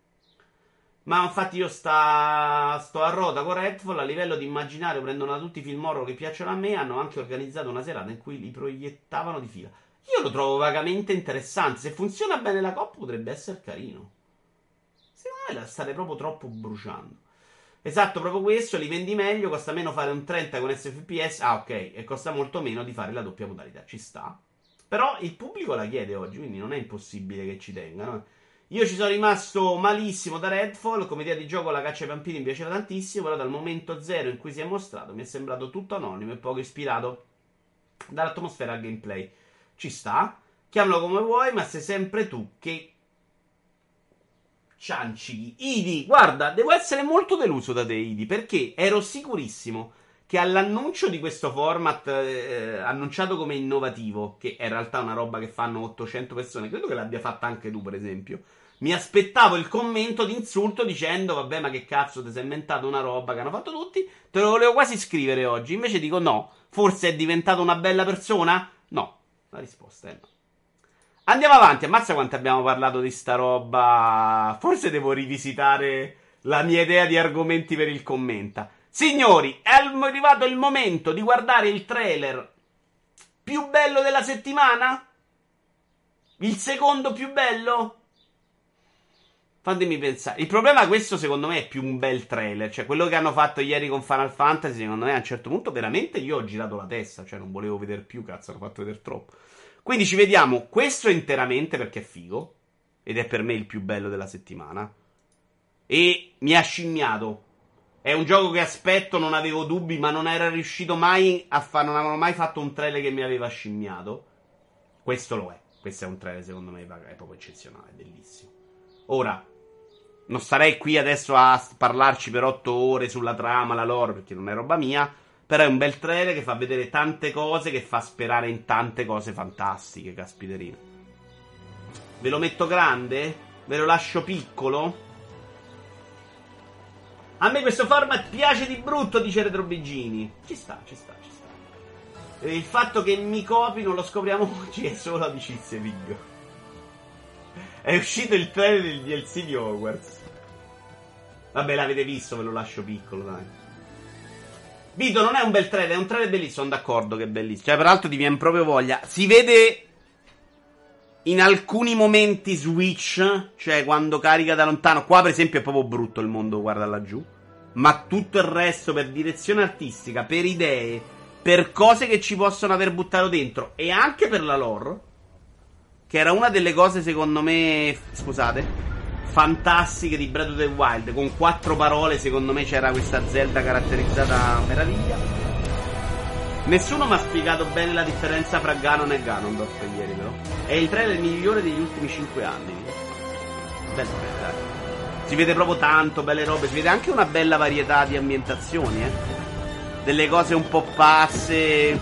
Ma infatti io sto a rota con Redfall. A livello di immaginario prendono da tutti i film horror che piacciono a me. Hanno anche organizzato una serata in cui li proiettavano di fila. Io lo trovo vagamente interessante. Se funziona bene la coppia potrebbe essere carino. Secondo me la state proprio troppo bruciando. Esatto, proprio questo. Li vendi meglio. Costa meno fare un 30 con SFPS. Ah, ok. E costa molto meno di fare la doppia modalità. Ci sta. Però il pubblico la chiede oggi, quindi non è impossibile che ci tengano. Io ci sono rimasto malissimo da Redfall. Come idea di gioco la caccia ai vampiri mi piaceva tantissimo, però dal momento zero in cui si è mostrato mi è sembrato tutto anonimo e poco ispirato dall'atmosfera al gameplay. Ci sta, chiamalo come vuoi, ma sei sempre tu che ciancichi. Idi, guarda, devo essere molto deluso da te, Idi, perché ero sicurissimo che all'annuncio di questo format annunciato come innovativo, che è in realtà una roba che fanno 800 persone, credo che l'abbia fatta anche tu per esempio, mi aspettavo il commento d'insulto dicendo vabbè ma che cazzo ti sei inventato una roba che hanno fatto tutti, te lo volevo quasi scrivere oggi, invece dico no, forse è diventato una bella persona? No, la risposta è no. Andiamo avanti, ammazza quanto abbiamo parlato di sta roba, forse devo rivisitare la mia idea di argomenti per il commenta. Signori, è arrivato il momento di guardare il trailer più bello della settimana? Il secondo più bello? Fatemi pensare. Il problema questo secondo me è più un bel trailer. Cioè quello che hanno fatto ieri con Final Fantasy, secondo me a un certo punto veramente io ho girato la testa. Cioè non volevo vedere più, cazzo, hanno fatto vedere troppo. Quindi ci vediamo questo interamente perché è figo. Ed è per me il più bello della settimana. E mi ha scimmiato. È un gioco che aspetto, non avevo dubbi, ma non era riuscito mai a fare. Non avevano mai fatto un trailer che mi aveva scimmiato. Questo lo è. Questo è un trailer, secondo me, è proprio eccezionale, è bellissimo. Ora, non starei qui adesso a parlarci per 8 ore sulla trama, la lore, perché non è roba mia. Però è un bel trailer che fa vedere tante cose, che fa sperare in tante cose fantastiche, caspiterino. Ve lo metto grande? Ve lo lascio piccolo? A me questo format piace di brutto, dice Retrobigini. Ci sta. Il fatto che mi copino lo scopriamo oggi è solo amicizia, Viglio. È uscito il trailer del DLC di Hogwarts. Vabbè, l'avete visto, ve lo lascio piccolo, dai. Vito, non è un bel trailer, è un trailer bellissimo, sono d'accordo che è bellissimo. Cioè, peraltro ti viene proprio voglia. Si vede in alcuni momenti Switch, cioè quando carica da lontano. Qua per esempio è proprio brutto il mondo, guarda laggiù. Ma tutto il resto per direzione artistica, per idee, per cose che ci possono aver buttato dentro, e anche per la lore, che era una delle cose secondo me, scusate, fantastiche di Breath of the Wild. Con 4 parole secondo me c'era questa Zelda caratterizzata a meraviglia. Nessuno mi ha spiegato bene la differenza fra Ganon e Ganondorf ieri, però è il trailer migliore degli ultimi 5 anni. Bello trailer, dai. Si vede proprio tanto, belle robe. Si vede anche una bella varietà di ambientazioni, delle cose un po' passe.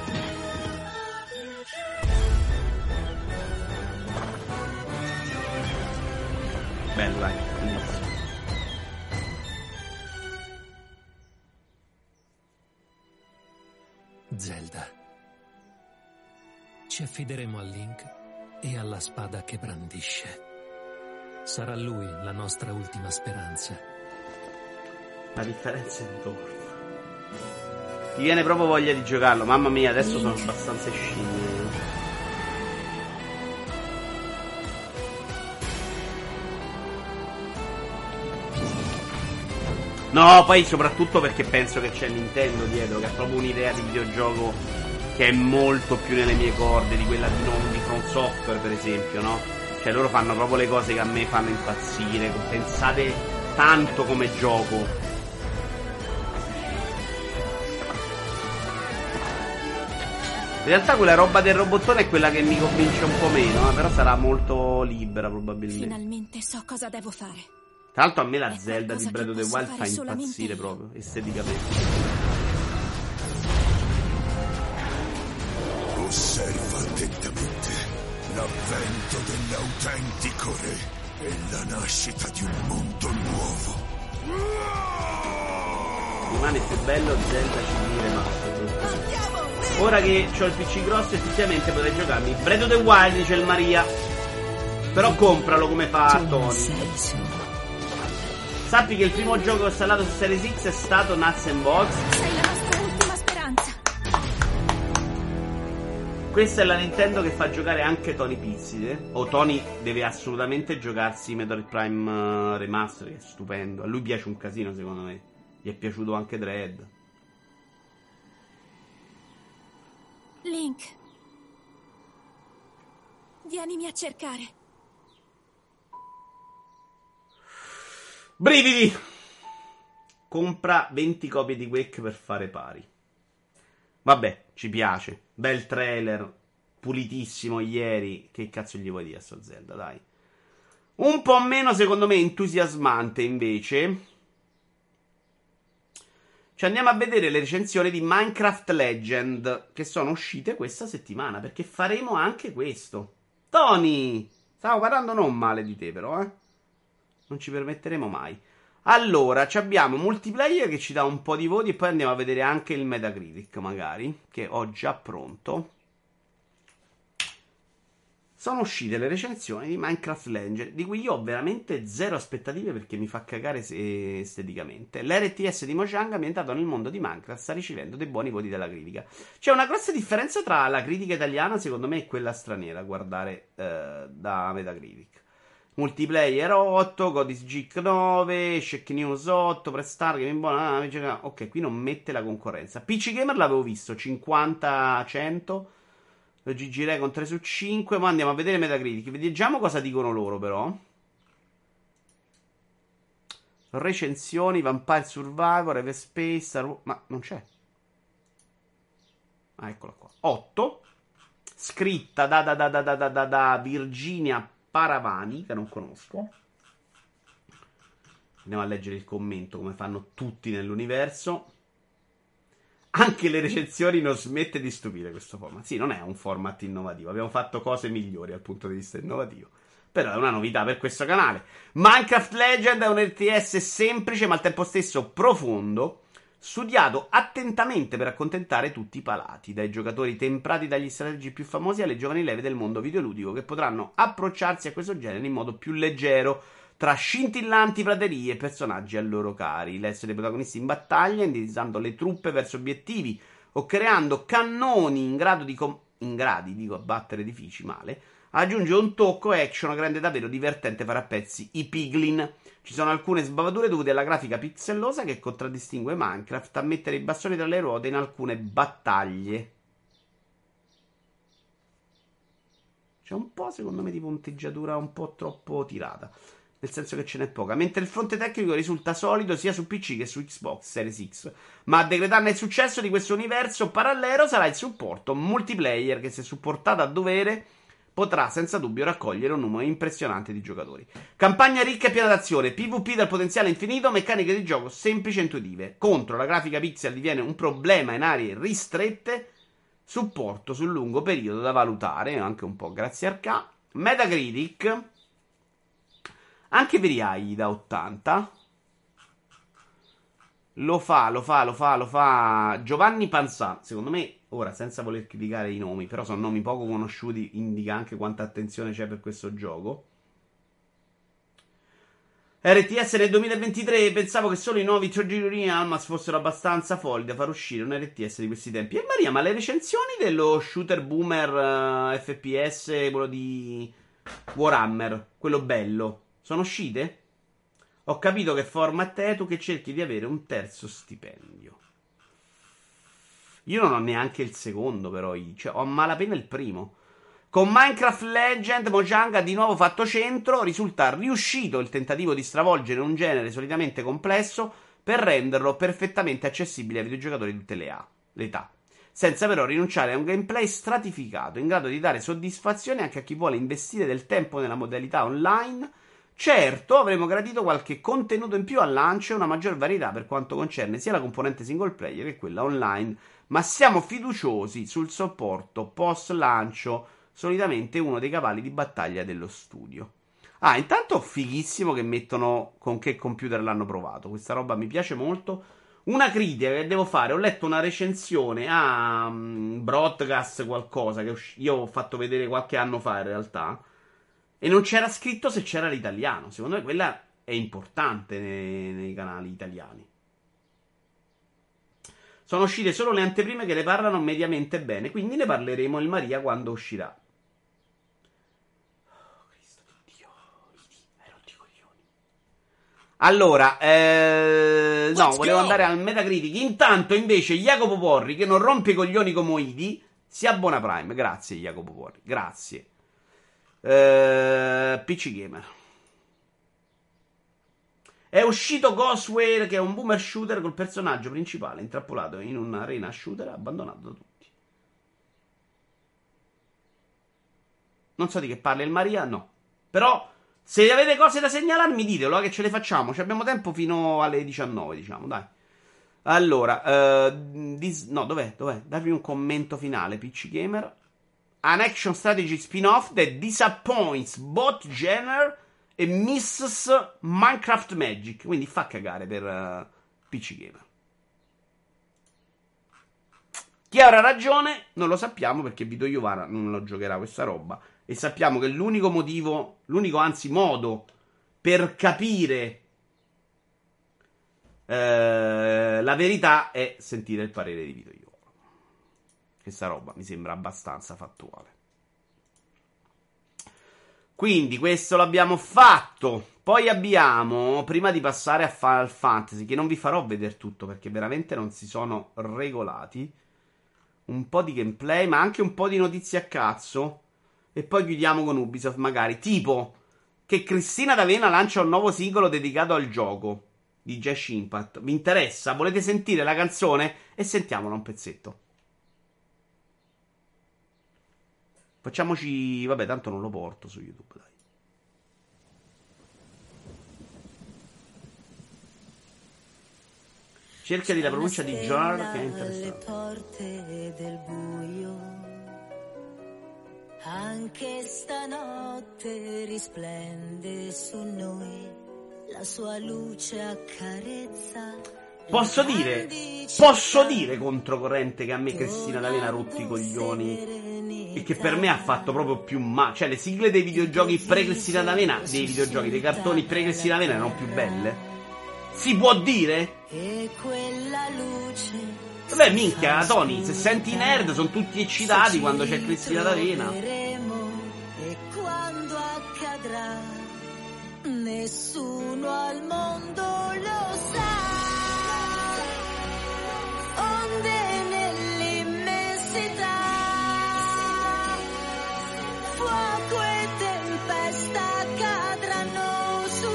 Bello, dai, bellissimo. Zelda. Ci affideremo a Link e alla spada che brandisce. Sarà lui la nostra ultima speranza. La differenza è Dorf. Ti viene proprio voglia di giocarlo. Mamma mia, adesso sono abbastanza scimmie. No, poi soprattutto perché penso che c'è Nintendo dietro, che ha proprio un'idea di videogioco che è molto più nelle mie corde di quella di non di From Software, per esempio, no? Cioè loro fanno proprio le cose che a me fanno impazzire. Pensate tanto come gioco. In realtà quella roba del robottone è quella che mi convince un po' meno, però sarà molto libera probabilmente. Finalmente so cosa devo fare. Tra l'altro a me la È Zelda di qualcosa Breath che of the posso Wild fa fare solamente impazzire io. proprio, esteticamente. Osserva attentamente l'avvento dell'autentico re e la nascita di un mondo nuovo. Rimane più bello Zelda CD Remastered. Ora che ho il PC grosso effettivamente potrei giocarmi Breath of the Wild, dice il Maria. Però compralo come fa Tony. Sappi che il primo gioco che ho installato su Series X è stato Nuts and Bolts. Sei la nostra ultima speranza. Questa è la Nintendo che fa giocare anche Tony Pizzide. O Tony deve assolutamente giocarsi Metroid Prime Remaster, che è stupendo. A lui piace un casino secondo me. Gli è piaciuto anche Dread. Link, vienimi a cercare. Brividi! Compra 20 copie di Quake per fare pari. Vabbè, ci piace. Bel trailer, pulitissimo ieri. Che cazzo gli vuoi dire a sto Zelda, dai. Un po' meno, secondo me, entusiasmante, invece. Ci andiamo a vedere le recensioni di Minecraft Legend, che sono uscite questa settimana, perché faremo anche questo. Tony! Stavo parlando non male di te, però, eh. Non ci permetteremo mai. Allora, ci abbiamo multiplayer che ci dà un po' di voti e poi andiamo a vedere anche il Metacritic, magari, che ho già pronto. Sono uscite le recensioni di Minecraft Legend, di cui io ho veramente zero aspettative perché mi fa cagare esteticamente. L'RTS di Mojang, ambientato nel mondo di Minecraft, sta ricevendo dei buoni voti dalla critica. C'è una grossa differenza tra la critica italiana, secondo me, e quella straniera, a guardare da Metacritic. Multiplayer 8, Godis Geek 9, Shake News 8, Prestar Game Buona. Ok, qui non mette la concorrenza. PC Gamer l'avevo visto 50-100. GG Recon 3 su 5. Ma andiamo a vedere Metacritic. Vediamo cosa dicono loro, però. Recensioni: Vampire Survivor, Everspace. Ma non c'è. Ah, eccola qua. 8. Scritta da Virginia Paravani, che non conosco. Andiamo a leggere il commento, come fanno tutti nell'universo. Anche le recensioni non smette di stupire questo format. Sì, non è un format innovativo. Abbiamo fatto cose migliori dal punto di vista innovativo. Però è una novità per questo canale. Minecraft Legend è un RTS semplice ma al tempo stesso profondo, studiato attentamente per accontentare tutti i palati, dai giocatori temprati dagli strategi più famosi alle giovani leve del mondo videoludico che potranno approcciarsi a questo genere in modo più leggero, tra scintillanti praterie e personaggi a loro cari, l'essere protagonisti in battaglia, indirizzando le truppe verso obiettivi o creando cannoni in gradi di abbattere edifici male, aggiunge un tocco action che rende davvero divertente fare a pezzi i piglin. Ci sono alcune sbavature dovute alla grafica pixellosa che contraddistingue Minecraft a mettere i bastoni tra le ruote in alcune battaglie. C'è un po', secondo me, di punteggiatura un po' troppo tirata, nel senso che ce n'è poca, mentre il fronte tecnico risulta solido sia su PC che su Xbox Series X. Ma a decretarne il successo di questo universo parallelo sarà il supporto multiplayer che, se supportato a dovere, potrà senza dubbio raccogliere un numero impressionante di giocatori. Campagna ricca e piena d'azione, PvP dal potenziale infinito, meccaniche di gioco semplici e intuitive. Contro la grafica pixel diviene un problema in aree ristrette, supporto sul lungo periodo da valutare, anche un po' grazie a K. Metacritic, anche per AI da 80. Lo fa Giovanni Panzà. Secondo me, ora, senza voler criticare i nomi, però sono nomi poco conosciuti, indica anche quanta attenzione c'è per questo gioco. RTS nel 2023, pensavo che solo i nuovi Tragedy Almas fossero abbastanza folli da far uscire un RTS di questi tempi. E Maria, ma le recensioni dello shooter boomer FPS, quello di Warhammer, quello bello, sono uscite? Ho capito che format è, tu che cerchi di avere un terzo stipendio. Io non ho neanche il secondo, però. Cioè, ho a malapena il primo. Con Minecraft Legend, Mojang ha di nuovo fatto centro. Risulta riuscito il tentativo di stravolgere un genere solitamente complesso per renderlo perfettamente accessibile ai videogiocatori di tutte le età, senza però rinunciare a un gameplay stratificato, in grado di dare soddisfazione anche a chi vuole investire del tempo nella modalità online. Certo, avremmo gradito qualche contenuto in più al lancio e una maggior varietà per quanto concerne sia la componente single player che quella online, ma siamo fiduciosi sul supporto post lancio, solitamente uno dei cavalli di battaglia dello studio. Intanto fighissimo che mettono con che computer l'hanno provato, questa roba mi piace molto. Una critica che devo fare, ho letto una recensione a Broadcast qualcosa, che io ho fatto vedere qualche anno fa in realtà, e non c'era scritto se c'era l'italiano. Secondo me quella è importante nei canali italiani. Sono uscite solo le anteprime che le parlano mediamente bene, quindi ne parleremo il Maria quando uscirà. Oh, Cristo di Dio, hai rotto i coglioni. Allora, no, volevo andare al Metacritic. Intanto invece Jacopo Porri, che non rompe i coglioni come Idi, si abbona Prime. Grazie Jacopo Porri, grazie. PC Gamer. È uscito Ghostware, che è un boomer shooter col personaggio principale intrappolato in un'arena shooter abbandonato da tutti. Non so di che parla il Maria, no. Però se avete cose da segnalarmi ditelo, che ce le facciamo. Ci abbiamo tempo fino alle 19, diciamo, dai. Allora, no, dov'è? Darvi un commento finale, PC Gamer. An action strategy spin-off that disappoints both genre e misses Minecraft Magic. Quindi fa cagare per PC Gamer. Chi avrà ragione non lo sappiamo, perché Vito Iovara non lo giocherà questa roba. E sappiamo che l'unico modo per capire la verità è sentire il parere di Vito Iovara. Questa roba mi sembra abbastanza fattuale. Quindi questo l'abbiamo fatto. Poi abbiamo, prima di passare a Final Fantasy, che non vi farò vedere tutto perché veramente non si sono regolati, un po' di gameplay, ma anche un po' di notizie a cazzo. E poi chiudiamo con Ubisoft magari. Tipo che Cristina D'Avena lancia un nuovo singolo dedicato al gioco di Genshin Impact. Vi interessa? Volete sentire la canzone? E sentiamola un pezzetto. Facciamoci... Vabbè, tanto non lo porto su YouTube, dai. Cercati la pronuncia di Jar, che è interessante. Le porte del buio, anche stanotte risplende su noi, la sua luce accarezza. Posso dire controcorrente che a me Cristina D'Avena ha rotto i coglioni e che per me ha fatto proprio più male. Cioè, le sigle dei videogiochi pre-Cristina D'Avena, dei cartoni pre-Cristina D'Avena erano più belle? Si può dire? E quella luce. Vabbè, minchia, Tony, se senti i nerd sono tutti eccitati quando c'è Cristina D'Avena. E quando accadrà, nessuno al mondo lo sa. Onde nell'immensità, fuoco e tempesta cadranno su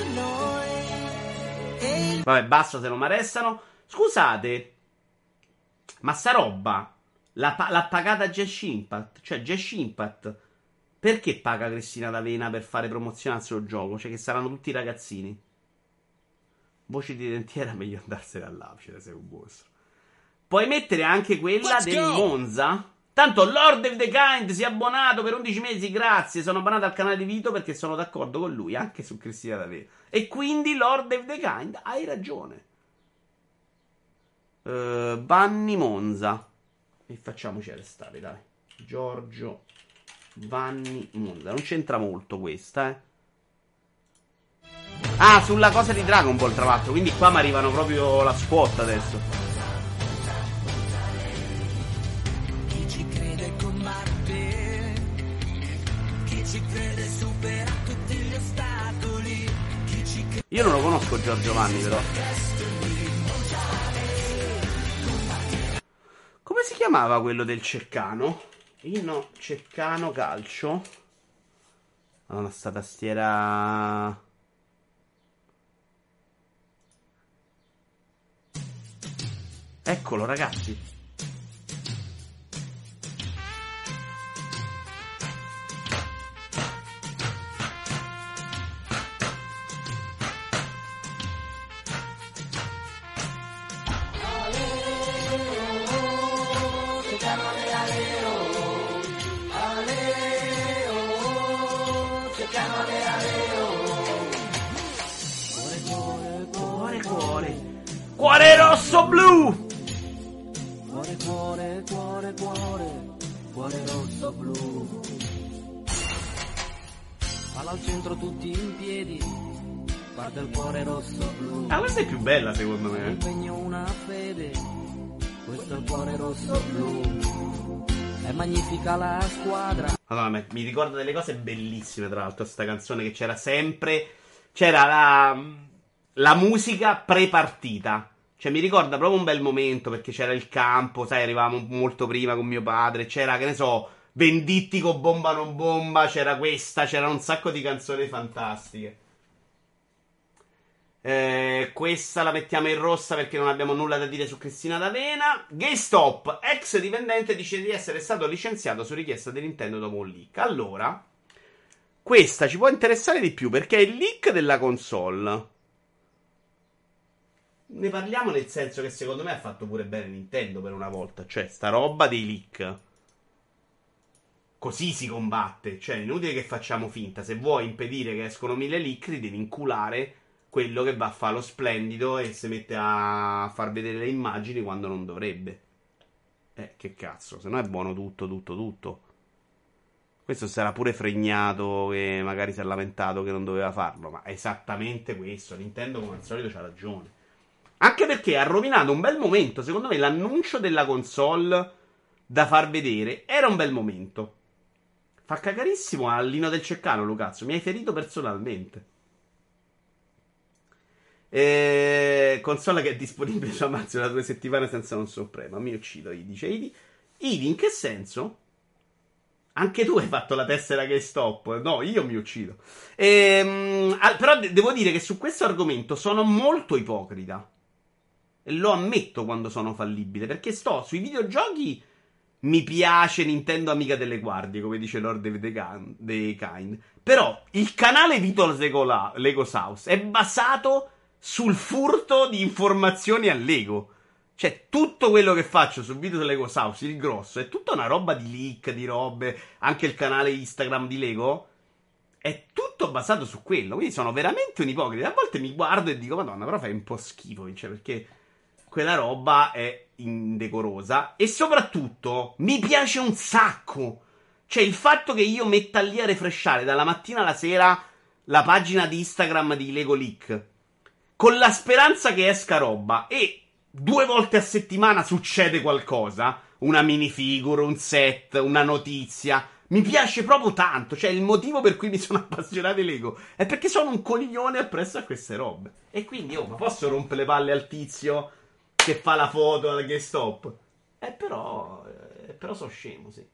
noi. Vabbè, basta se non mi arrestano. Scusate, ma sta roba l'ha pagata Genshin Impact? Cioè, Genshin Impact perché paga Cristina D'Avena per fare promozione al suo gioco? Cioè, che saranno tutti ragazzini. Voci di dentiera, meglio andarsene all'apice, sei un mostro. Puoi mettere anche quella del Monza? Tanto Lord of the Kind si è abbonato per 11 mesi, grazie. Sono abbonato al canale di Vito perché sono d'accordo con lui, anche su Cristina D'Avena. E quindi Lord of the Kind, hai ragione. Vanni Monza. E facciamoci arrestare, dai. Giorgio Vanni Monza. Non c'entra molto questa, sulla cosa di Dragon Ball, tra l'altro. Quindi qua mi arrivano proprio la squatta adesso. Io non lo conosco Giorgio Vanni, però. Come si chiamava quello del Ceccano? Inno Ceccano calcio. Madonna, sta tastiera. Eccolo, ragazzi. Cuore rosso blu! Cuore, cuore, cuore, cuore, cuore rosso blu. Palla al centro tutti in piedi, guarda il cuore rosso blu. Ah, questa è più bella secondo Un me. impegno, una fede, questo è il cuore rosso blu. È magnifica la squadra. Madonna, mi ricorda delle cose bellissime, tra l'altro, sta canzone, che c'era sempre. C'era la musica pre-partita. Cioè, mi ricorda proprio un bel momento, perché c'era il campo, sai, arrivavamo molto prima con mio padre. C'era, che ne so, Venditti con Bomba non bomba. C'era questa, c'erano un sacco di canzoni fantastiche. Questa la mettiamo in rossa perché non abbiamo nulla da dire su Cristina D'Avena. GameStop, ex dipendente, dice di essere stato licenziato su richiesta di Nintendo dopo un leak. Allora, questa ci può interessare di più perché è il leak della console. Ne parliamo nel senso che secondo me ha fatto pure bene Nintendo per una volta. Cioè, sta roba dei leak. Così si combatte. Cioè, è inutile che facciamo finta. Se vuoi impedire che escono 1000 leak, ti devi inculare quello che va a fare lo splendido e si mette a far vedere le immagini quando non dovrebbe. Che cazzo, se no è buono tutto. Questo sarà pure fregnato, che magari si è lamentato che non doveva farlo, ma è esattamente questo. Nintendo come al solito c'ha ragione. Anche perché ha rovinato un bel momento. Secondo me l'annuncio della console da far vedere era un bel momento. Fa cagarissimo all'Ino del Ceccano, Lucazzo. Mi hai ferito personalmente. Console che è disponibile su Amazon da 2 settimane senza un supremo. Mi uccido, dice Idi. Idi, in che senso? Anche tu hai fatto la tessera che stop. No, io mi uccido. Però devo dire che su questo argomento sono molto ipocrita. E lo ammetto quando sono fallibile. Perché sto sui videogiochi. Mi piace Nintendo amica delle guardie, come dice Lord of the Kind. Però il canale Vito's Lego House è basato sul furto di informazioni a Lego. Cioè, tutto quello che faccio su Vito's Lego House, il grosso, è tutta una roba di leak, di robe. Anche il canale Instagram di Lego è tutto basato su quello. Quindi sono veramente un ipocrita. A volte mi guardo e dico, Madonna, però fai un po' schifo, cioè, perché quella roba è indecorosa. E soprattutto mi piace un sacco. Cioè, il fatto che io metta lì a refreshare dalla mattina alla sera la pagina di Instagram di Lego Leak, con la speranza che esca roba, e 2 volte a settimana succede qualcosa, una minifigure, un set, una notizia. Mi piace proprio tanto. Cioè, il motivo per cui mi sono appassionato ai Lego è perché sono un coglione appresso a queste robe. E quindi, ma posso rompere le palle al tizio che fa la foto al GameStop? Però so scemo, sì.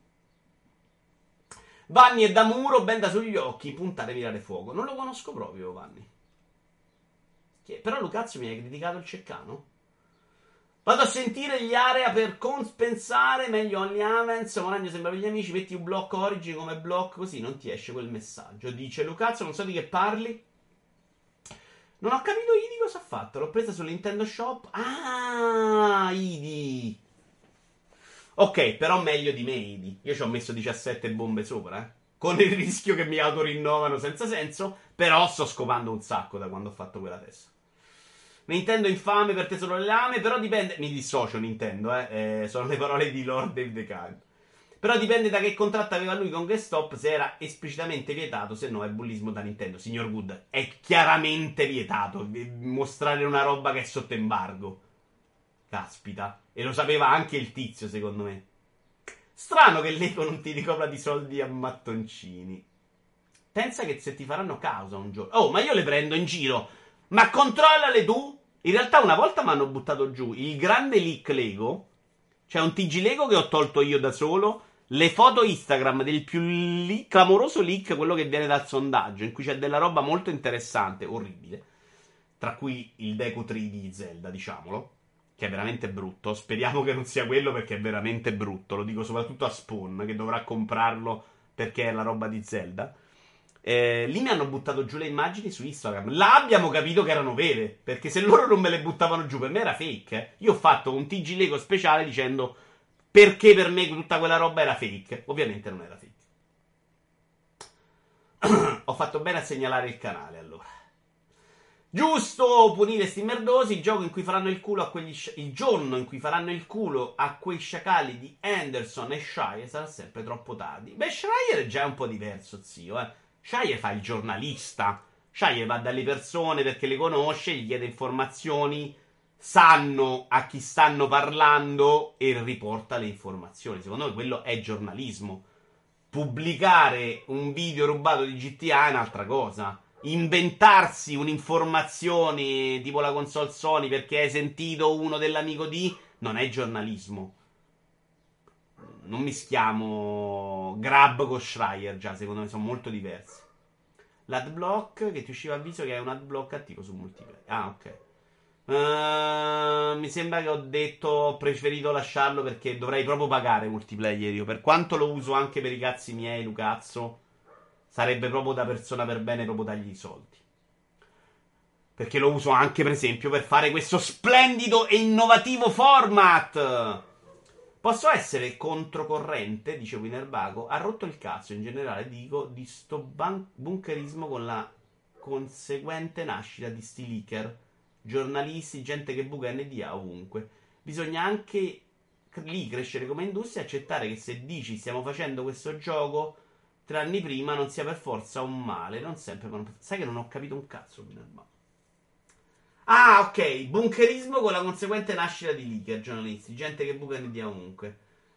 Vanni è da muro, benda sugli occhi, puntare, mirare fuoco. Non lo conosco proprio, Vanni. Però Lucazio mi hai criticato il Ceccano? Vado a sentire gli area per compensare. Meglio Only Avens. Moragno sembra per gli amici. Metti un blocco Origin come blocco, così non ti esce quel messaggio. Dice Lucazio, non so di che parli. Non ho capito Idi cosa ha fatto. L'ho presa su Nintendo Shop. Ah, Idi. Ok, però meglio di me, Idi. Io ci ho messo 17 bombe sopra, con il rischio che mi autorinnovano senza senso. Però sto scopando un sacco da quando ho fatto quella testa. Nintendo infame, per te solo le lame. Però dipende. Mi dissocio Nintendo, sono le parole di Lord of the Kind. Però dipende da che contratto aveva lui con GameStop, se era esplicitamente vietato, se no è bullismo da Nintendo. Signor Good, è chiaramente vietato mostrare una roba che è sotto embargo. Caspita. E lo sapeva anche il tizio, secondo me. Strano che Lego non ti ricopra di soldi a mattoncini. Pensa che se ti faranno causa un giorno. Oh, ma io le prendo in giro. Ma controllale tu. In realtà una volta mi hanno buttato giù il grande leak Lego. C'è un TG Lego che ho tolto io da solo, le foto Instagram del più clamoroso leak, quello che viene dal sondaggio, in cui c'è della roba molto interessante, orribile, tra cui il Deku 3D di Zelda, diciamolo, che è veramente brutto. Speriamo che non sia quello, perché è veramente brutto. Lo dico soprattutto a Spawn, che dovrà comprarlo perché è la roba di Zelda. Lì mi hanno buttato giù le immagini su Instagram. Là abbiamo capito che erano vere, perché se loro non me le buttavano giù, per me era fake. Io ho fatto un TG Lego speciale dicendo perché per me tutta quella roba era fake. Ovviamente non era fake. Ho fatto bene a segnalare il canale, allora. Giusto punire sti merdosi. Il giorno in cui faranno il culo a quei sciacali di Anderson e Shire sarà sempre troppo tardi. Beh, Shire è già un po' diverso, zio, Shire fa il giornalista. Shire va dalle persone perché le conosce, gli chiede informazioni, sanno a chi stanno parlando e riporta le informazioni. Secondo me quello è giornalismo. Pubblicare un video rubato di GTA è un'altra cosa. Inventarsi un'informazione tipo la console Sony perché hai sentito uno dell'amico di non è giornalismo. Non mischiamo Grab con Schreier, già secondo me sono molto diversi. L'adblock che ti usciva avviso che è un adblock attivo su multiplayer. Ah, ok. Mi sembra che ho detto ho preferito lasciarlo perché dovrei proprio pagare multiplayer io. Per quanto lo uso anche per i cazzi miei, Lucazzo, sarebbe proprio da persona per bene proprio dargli i soldi. Perché lo uso anche, per esempio, per fare questo splendido e innovativo format. Posso essere controcorrente, dice Winnerbago. Ha rotto il cazzo, in generale, dico, di sto bunkerismo con la conseguente nascita di sti leaker, giornalisti, gente che buca NDA ovunque. Bisogna anche lì crescere come industria e accettare che se dici stiamo facendo questo gioco 3 anni prima non sia per forza un male, non sempre. Sai che non ho capito un cazzo, Winnerbago. Ah, ok, bunkerismo con la conseguente nascita di leaker, giornalisti, gente che buca NDA ovunque.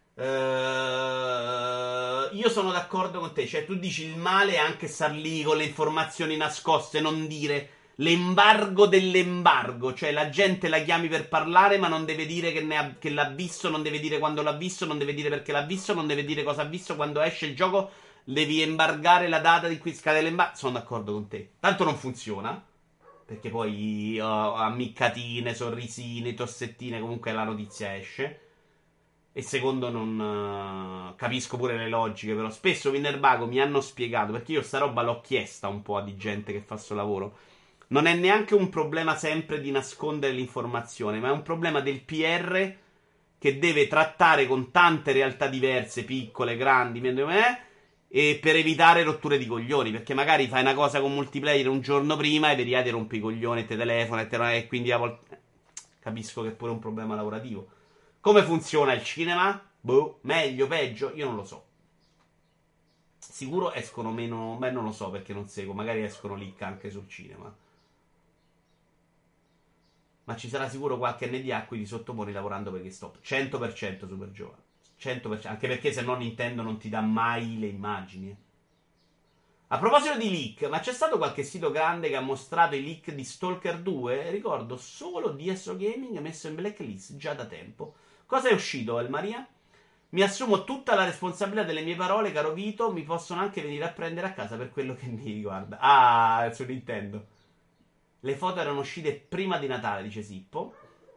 Io sono d'accordo con te, cioè tu dici il male è anche star lì con le informazioni nascoste, non dire l'embargo dell'embargo, cioè la gente la chiami per parlare ma non deve dire che l'ha visto, non deve dire quando l'ha visto, non deve dire perché l'ha visto, non deve dire cosa ha visto, quando esce il gioco devi embargare la data di cui scade l'embargo. Sono d'accordo con te, tanto non funziona. Perché poi ammiccatine, sorrisini, tossettine, comunque la notizia esce. E secondo non capisco pure le logiche, però spesso Winnerbago mi hanno spiegato, perché io sta roba l'ho chiesta un po' di gente che fa sto lavoro. Non è neanche un problema sempre di nascondere l'informazione, ma è un problema del PR che deve trattare con tante realtà diverse, piccole, grandi, e per evitare rotture di coglioni, perché magari fai una cosa con multiplayer un giorno prima e vedi ti rompi i coglioni e te telefono e quindi a volte capisco che è pure un problema lavorativo. Come funziona il cinema? Boh, meglio, peggio, io non lo so. Sicuro escono meno, beh non lo so perché non seguo, magari escono leak anche sul cinema. Ma ci sarà sicuro qualche NDA a cui ti sottoponi lavorando per GameStop. 100% Super Giovane. 100%, anche perché se no Nintendo non ti dà mai le immagini. A proposito di leak, ma c'è stato qualche sito grande che ha mostrato i leak di Stalker 2? Ricordo solo DSO Gaming messo in blacklist già da tempo. Cosa è uscito, El Maria? Mi assumo tutta la responsabilità delle mie parole, caro Vito. Mi possono anche venire a prendere a casa per quello che mi riguarda. Ah, su Nintendo. Le foto erano uscite prima di Natale, dice Sippo.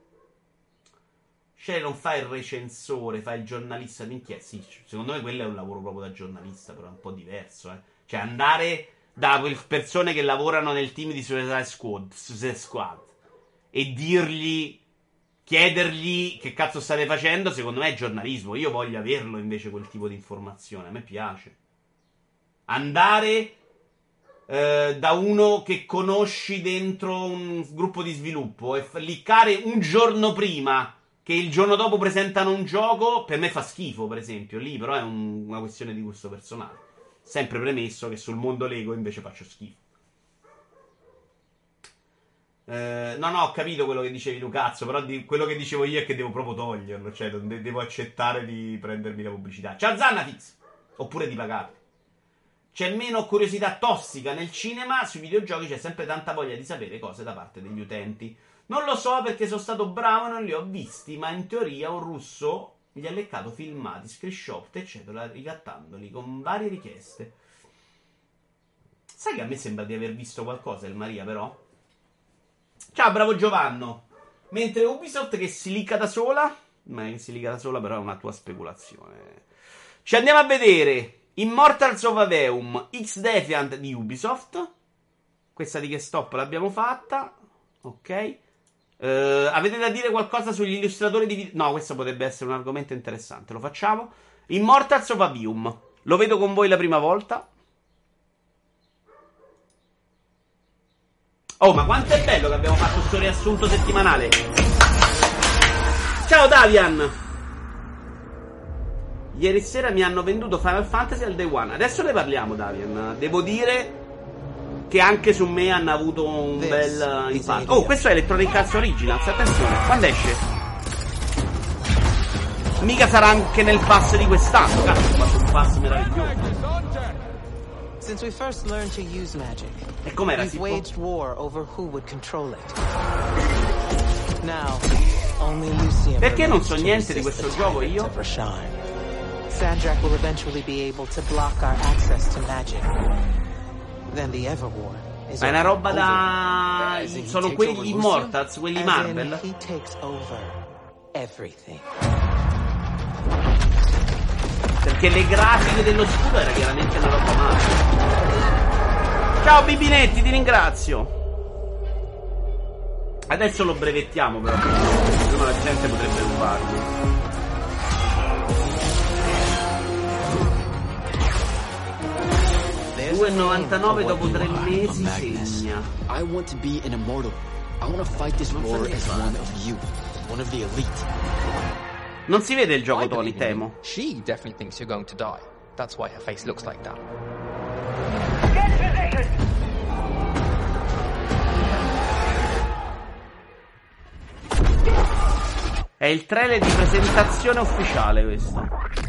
Cioè non fa il recensore, fa il giornalista d'inchiesta. Sì, secondo me quello è un lavoro proprio da giornalista, però è un po' diverso, Cioè andare da persone che lavorano nel team di Suicide Squad e chiedergli che cazzo state facendo, secondo me è giornalismo. Io voglio averlo invece quel tipo di informazione, a me piace. Andare da uno che conosci dentro un gruppo di sviluppo e liccare un giorno prima che il giorno dopo presentano un gioco, per me fa schifo, per esempio. Lì però è una questione di gusto personale. Sempre premesso che sul mondo Lego invece faccio schifo. No, ho capito quello che dicevi, Lucazzo, però quello che dicevo io è che devo proprio toglierlo, cioè devo accettare di prendermi la pubblicità. Ciao Zannatix! Oppure di pagarli. C'è meno curiosità tossica nel cinema, sui videogiochi c'è sempre tanta voglia di sapere cose da parte degli utenti. Non lo so perché sono stato bravo e non li ho visti, ma in teoria un russo gli ha leccato filmati, screenshot, eccetera, ricattandoli con varie richieste. Sai che a me sembra di aver visto qualcosa il Maria, però? Ciao, bravo Giovanno. Mentre Ubisoft che si licca da sola, ma che si licca da sola però è una tua speculazione. Ci andiamo a vedere Immortals of Aveum, X Defiant di Ubisoft. Questa di che stop l'abbiamo fatta. Ok. Avete da dire qualcosa sugli illustratori di video? No, questo potrebbe essere un argomento interessante. Lo facciamo. Immortals of Aveum. Lo vedo con voi la prima volta. Oh, ma quanto è bello che abbiamo fatto questo riassunto settimanale. Ciao Davian. Ieri sera mi hanno venduto Final Fantasy al Day One. Adesso ne parliamo, Davian. Devo dire che anche su me hanno avuto un bel impatto. Oh, questo è Electronic Arts Originals. Attenzione, quando esce? Mica sarà anche nel pass di quest'anno. Cazzo, ho fatto un pass meraviglioso. Since we first learned to use magic, E com'era, we've Sippo? waged war over who would control it. Now, only Lucian Perché non remains so to niente di resist questo the gioco tyrants io? of Rasharn. Sadrak will eventually be able to block our access to magic. Then the Everwar is Ma è una roba over. da... As in he Sono takes quelli over Immortals, quelli As in Marvel. he takes over everything. Perché le grafiche dello scudo era chiaramente una roba male. Ciao Bibinetti, ti ringrazio. Adesso lo brevettiamo però, se no la gente potrebbe rubarlo. $2,99 dopo 3 mesi segna. I want to be an immortal. I want to fight this war as one of you, one of the elite. Non si vede il gioco, I Tony, believe in you. temo. She definitely thinks you're going to die. That's why her face looks like that. È il trailer di presentazione ufficiale questo.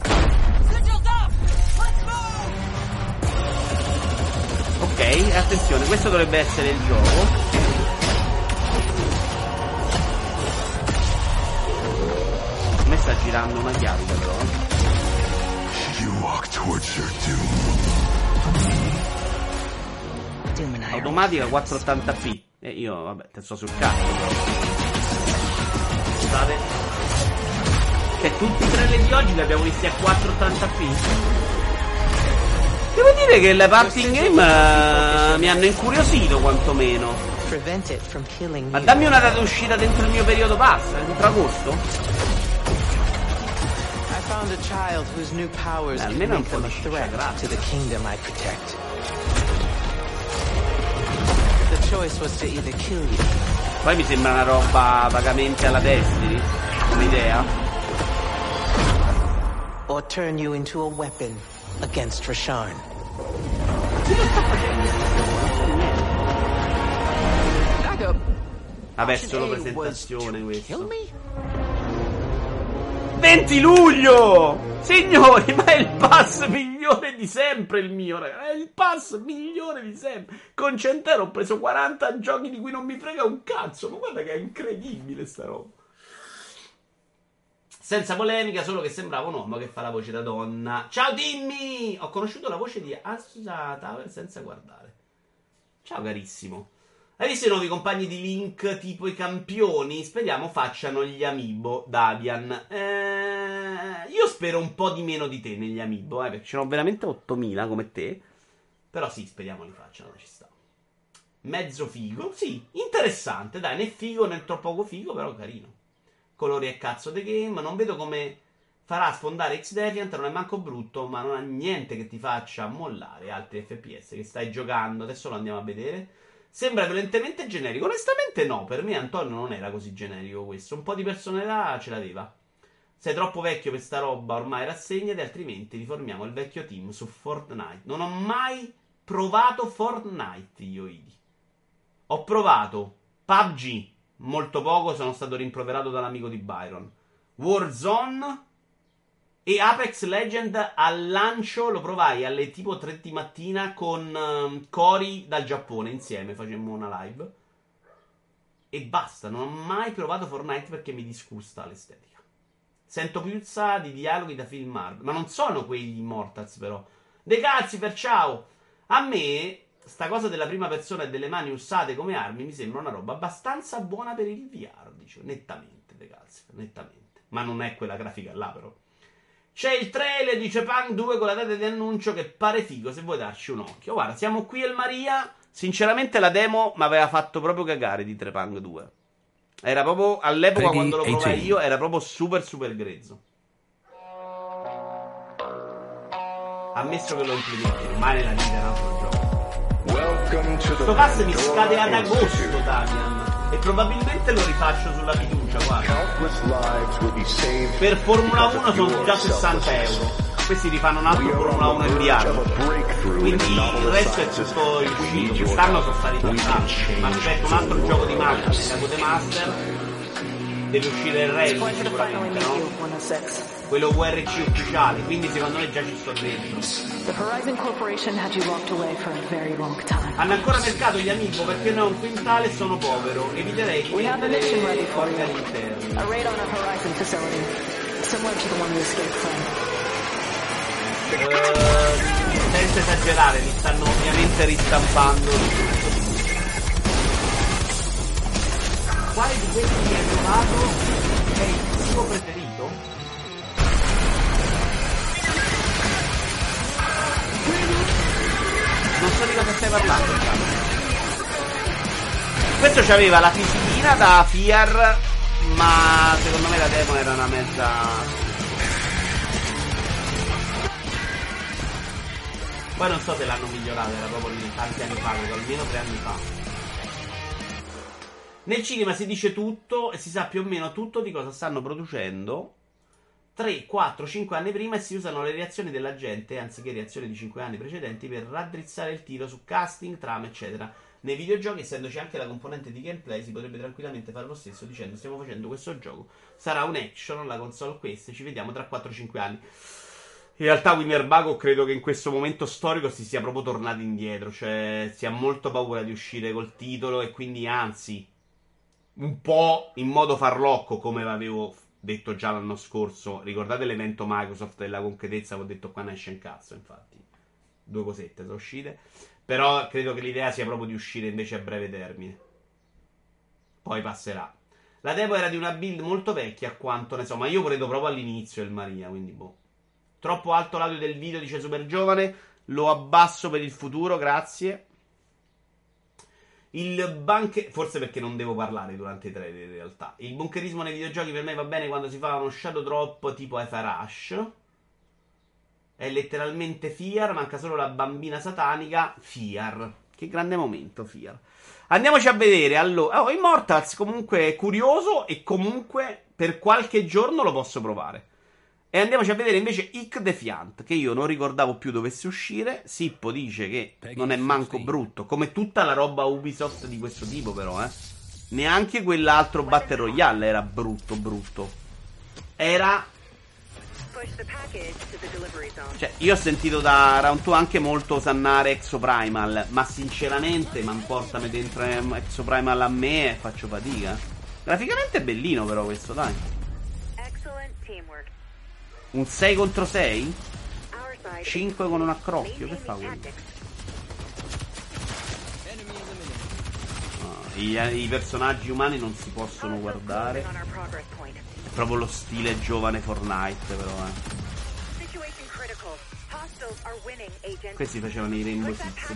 Ok, attenzione, questo dovrebbe essere il gioco. A me sta girando una chiavica però. You walk towards your doom. Automatica 480p. E io, vabbè, te sto sul cazzo. Scusate. Cioè, tutti i trailer di oggi li abbiamo visti a 480p. Devo dire che le party game mi hanno incuriosito quantomeno. Prevent it from killing Ma you. dammi una data uscita dentro il mio periodo pass, entro agosto? I found a child whose new powers could almeno un make po' them a di ciccia, threat grazie. to the kingdom I protect. The choice was to either kill you Poi mi sembra una roba vagamente alla Destiny, come idea. or turn you into a weapon against Rasharn. Vabbè, è solo presentazione questa. Kill me? 20 luglio! Signori, ma è il pass migliore di sempre il mio, ragazzi. È il pass migliore di sempre. Con 100 euro ho preso 40 giochi di cui non mi frega un cazzo. Ma guarda che è incredibile sta roba. Senza polemica, solo che sembrava un uomo che fa la voce da donna. Ciao Timmy! Ho conosciuto la voce di Asa Tower senza guardare. Ciao carissimo. Hai visto i nuovi compagni di Link tipo i campioni? Speriamo facciano gli amiibo, Davian. Io spero un po' di meno di te negli amiibo, perché ce n'ho veramente 8000 come te. Però sì, speriamo li facciano, ci sta. Mezzo figo, sì, interessante, dai, né figo né troppo poco figo, però carino. Colori e cazzo the game, non vedo come farà sfondare X-Defiant, non è manco brutto, ma non ha niente che ti faccia mollare altri FPS che stai giocando, adesso lo andiamo a vedere. Sembra violentemente generico. Onestamente no, per me Antonio non era così generico questo. Un po' di personalità ce l'aveva. Sei troppo vecchio per sta roba, ormai rassegnati, altrimenti riformiamo il vecchio team su Fortnite. Non ho mai provato Fortnite io, Idi. Ho provato PUBG, molto poco, sono stato rimproverato dall'amico di Byron. Warzone e Apex Legend al lancio lo provai alle tipo 3 di mattina con Cory dal Giappone, insieme facemmo una live. E basta, non ho mai provato Fortnite perché mi disgusta l'estetica. Sento puzza di dialoghi da film Marvel. Ma non sono quegli Immortals, però. De cazzi, per ciao. A me, sta cosa della prima persona e delle mani usate come armi mi sembra una roba abbastanza buona per il VR, dice. Nettamente, De cazzi, nettamente. Ma non è quella grafica là, però. C'è il trailer di Cepang 2 con la data di annuncio che pare figo, se vuoi darci un occhio. Guarda, siamo qui El Maria. Sinceramente la demo mi aveva fatto proprio cagare di Trepang 2. Era proprio, all'epoca quando lo provai io, era proprio super super grezzo. Ammesso che lo implementi, mai nella vita è un altro gioco. Sto pass mi scade ad agosto, Damian. E probabilmente lo rifaccio sulla fiducia, guarda. Per Formula 1 sono già 60 euro. Questi rifanno un altro Formula 1 in VR. Quindi il resto è tutto riuscito. Quest'anno sono stati fantastici. Ma aspetto un altro gioco di macchine, la Codemaster. Deve uscire il Racing sicuramente, no? Quello VRC ufficiale, quindi secondo me già ci sto dentro. Hanno ancora mercato gli Amiibo perché ne ho un quintale e sono povero. Eviterei di mettere organi interni. Senza esagerare, li stanno ovviamente ristampando. Quale di questi hai trovato è il tuo preferito? Non so di cosa stai parlando. Questo c'aveva la fisichina da FIAR, ma secondo me la demo era una mezza. Poi non so se l'hanno migliorata, era proprio lì tanti anni fa, credo, almeno 3 anni fa. Nel cinema si dice tutto e si sa più o meno tutto di cosa stanno producendo 3, 4, 5 anni prima e si usano le reazioni della gente, anziché reazioni di 5 anni precedenti, per raddrizzare il tiro su casting, trama, eccetera. Nei videogiochi, essendoci anche la componente di gameplay, si potrebbe tranquillamente fare lo stesso dicendo stiamo facendo questo gioco, sarà un action, la console questa, ci vediamo tra 4-5 anni. In realtà Winnerbago credo che in questo momento storico si sia proprio tornati indietro, cioè si ha molto paura di uscire col titolo e quindi anzi un po' in modo farlocco, come avevo detto già l'anno scorso. Ricordate l'evento Microsoft della concretezza che ho detto qua nasce un cazzo, infatti 2 cosette sono uscite, però credo che l'idea sia proprio di uscire invece a breve termine, poi passerà. La demo era di una build molto vecchia a quanto ne so, ma io credo proprio all'inizio il Maria, quindi boh. Troppo alto l'audio del video, dice Super Giovane. Lo abbasso per il futuro, grazie. Forse perché non devo parlare durante i trailer in realtà. Il bunkerismo nei videogiochi per me va bene quando si fa uno shadow drop tipo Efa Rush. È letteralmente FIAR, manca solo la bambina satanica. FIAR. Che grande momento, FIAR. Andiamoci a vedere. Allora, Immortals comunque è curioso e comunque per qualche giorno lo posso provare. E andiamoci a vedere invece Ick Defiant, che io non ricordavo più dovesse uscire. Sippo dice che non è manco brutto, come tutta la roba Ubisoft di questo tipo però, Neanche quell'altro Battle Royale era brutto. Era... Cioè, io ho sentito da Round 2 anche molto osannare Exoprimal, ma sinceramente, portami dentro Exoprimal a me e faccio fatica. Graficamente è bellino però questo, dai. Un 6 contro 6? 5 con un accrocchio, che fa quello? I personaggi umani non si possono guardare. È proprio lo stile giovane Fortnite, però, Questi facevano i Rainbow Six.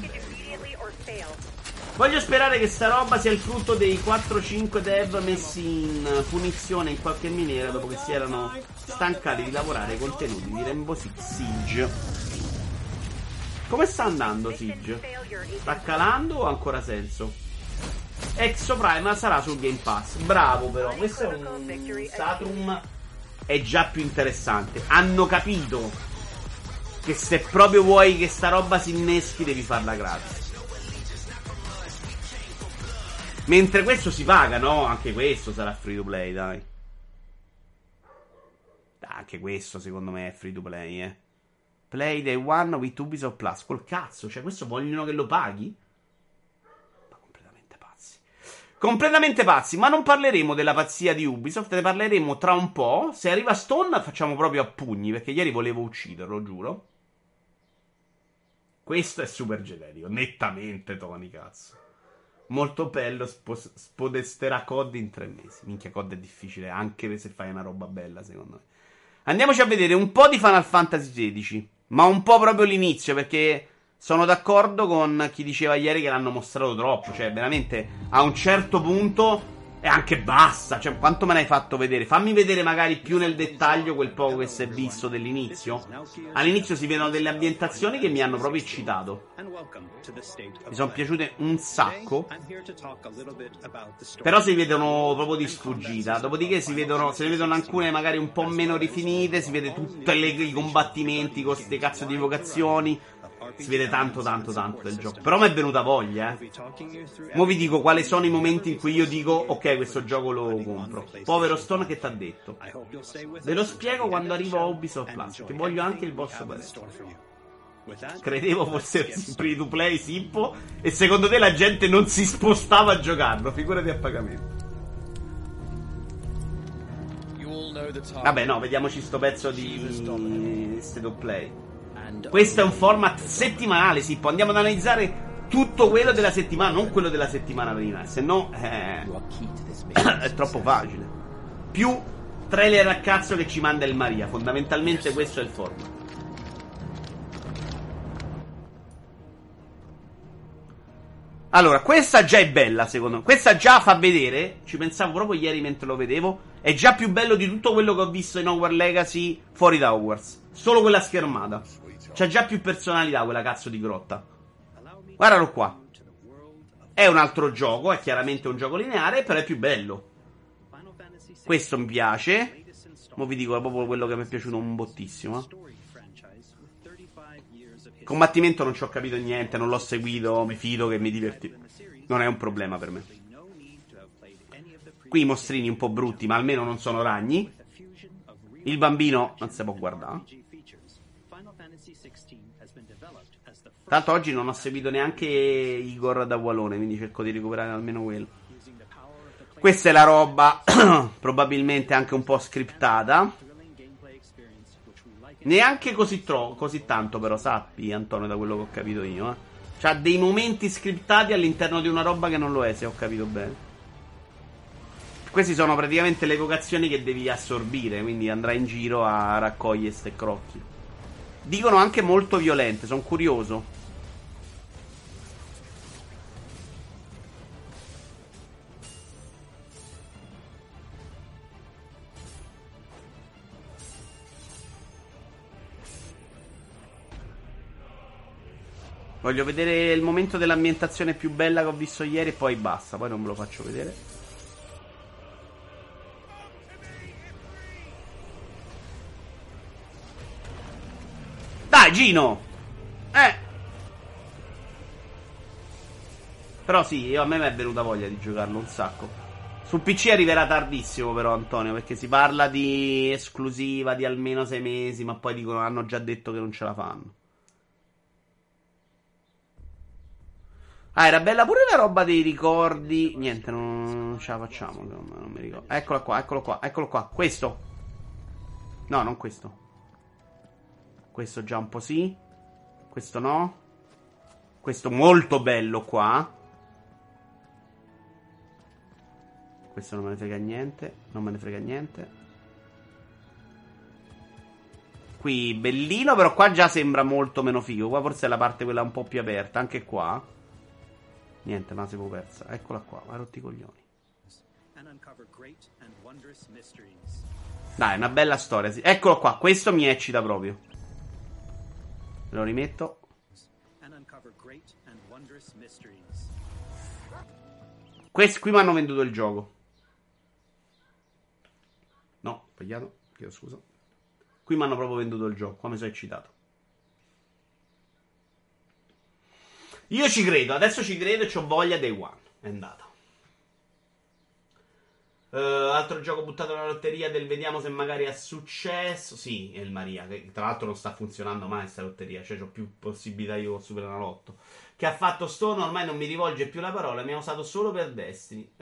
Voglio sperare che sta roba sia il frutto dei 4-5 dev messi in punizione in qualche miniera dopo che si erano stancati di lavorare ai contenuti di Rainbow Six Siege. Come sta andando Siege? Sta calando o ha ancora senso? Exoprimal sarà sul Game Pass. Bravo, però questo è un Saturn, è già più interessante. Hanno capito che se proprio vuoi che sta roba si inneschi devi farla gratis. Mentre questo si paga, no? Anche questo sarà free to play, dai. Anche questo secondo me è free to play, Play Day One with Ubisoft Plus. Col cazzo, cioè questo vogliono che lo paghi? Ma completamente pazzi. Completamente pazzi, ma non parleremo della pazzia di Ubisoft, ne parleremo tra un po'. Se arriva Stone facciamo proprio a pugni, perché ieri volevo ucciderlo, giuro. Questo è super generico, nettamente Tony, cazzo. Molto bello, spodesterà COD in 3 mesi. Minchia, COD è difficile, anche se fai una roba bella, secondo me. Andiamoci a vedere un po' di Final Fantasy XVI, ma un po' proprio l'inizio, perché sono d'accordo con chi diceva ieri che l'hanno mostrato troppo. Cioè, veramente, a un certo punto e anche basta. Cioè, quanto me l'hai fatto vedere? Fammi vedere magari più nel dettaglio quel poco che si è visto dell'inizio. All'inizio si vedono delle ambientazioni che mi hanno proprio eccitato. Mi sono piaciute un sacco. Però si vedono proprio di sfuggita. Dopodiché se ne vedono alcune magari un po' meno rifinite. Si vede tutti i combattimenti con queste cazzo di evocazioni. Si vede tanto del gioco. Però mi è venuta voglia, Mo vi dico quali sono i momenti in cui io dico ok, questo gioco lo compro. Povero Stone, che t'ha detto? Ve lo spiego quando arrivo a Ubisoft Plus, che voglio anche il boss adesso. Credevo fosse free to play, Sippo, e secondo te la gente non si spostava a giocarlo. Figurati a pagamento. Vabbè, no, vediamoci sto pezzo di State of Play. Questo è un format settimanale, Sippo. Andiamo ad analizzare tutto quello della settimana, non quello della settimana prima. Se no è troppo facile. Più trailer a cazzo che ci manda il Maria. Fondamentalmente questo è il format. Allora, questa già è bella, secondo me. Questa già fa vedere, ci pensavo proprio ieri mentre lo vedevo, è già più bello di tutto quello che ho visto in Hogwarts Legacy fuori da Hogwarts. Solo quella schermata. C'ha già più personalità quella cazzo di grotta. Guardalo qua. È un altro gioco, è chiaramente un gioco lineare, però è più bello. Questo mi piace. Mo vi dico proprio quello che mi è piaciuto un bottissimo. Combattimento non ci ho capito niente, non l'ho seguito, mi fido che mi diverti. Non è un problema per me. Qui i mostrini un po' brutti, ma almeno non sono ragni. Il bambino non si può guardare. Tanto oggi non ho seguito neanche Igor da Wallone, quindi cerco di recuperare almeno quello. Questa è la roba probabilmente anche un po' scriptata. Neanche così tanto, però, sappi, Antonio, da quello che ho capito io. C'ha dei momenti scriptati all'interno di una roba che non lo è, se ho capito bene. Questi sono praticamente le evocazioni che devi assorbire, quindi andrai in giro a raccogliere ste crocchie. Dicono anche molto violente, sono curioso. Voglio vedere il momento dell'ambientazione più bella che ho visto ieri e poi basta, poi non ve lo faccio vedere. Dai, Gino! Però sì, a me mi è venuta voglia di giocarlo un sacco. Sul PC arriverà tardissimo però, Antonio, perché si parla di esclusiva di almeno 6 mesi, ma poi dicono, hanno già detto che non ce la fanno. Ah, era bella pure la roba dei ricordi. Niente, non ce la facciamo. Non mi ricordo. Eccolo qua. Questo. No, non questo. Questo già un po' sì. Questo no. Questo molto bello qua. Questo non me ne frega niente. Qui bellino, però qua già sembra molto meno figo. Qua forse è la parte quella un po' più aperta. Anche qua. Niente, ma si può persa. Eccola qua, ma rotti i coglioni. Dai, una bella storia, sì. Eccolo qua, questo mi eccita proprio. Lo rimetto. Questi qui mi hanno venduto il gioco. No, sbagliato, chiedo scusa. Qui mi hanno proprio venduto il gioco, qua mi sono eccitato. Io ci credo, adesso ci credo e c'ho voglia dei One. È andata. Altro gioco buttato nella lotteria del vediamo se magari ha successo. Sì, è il Maria, che tra l'altro non sta funzionando mai questa lotteria, cioè ho più possibilità io con Superenalotto. Che ha fatto Stone, ormai non mi rivolge più la parola, mi ha usato solo per Destiny.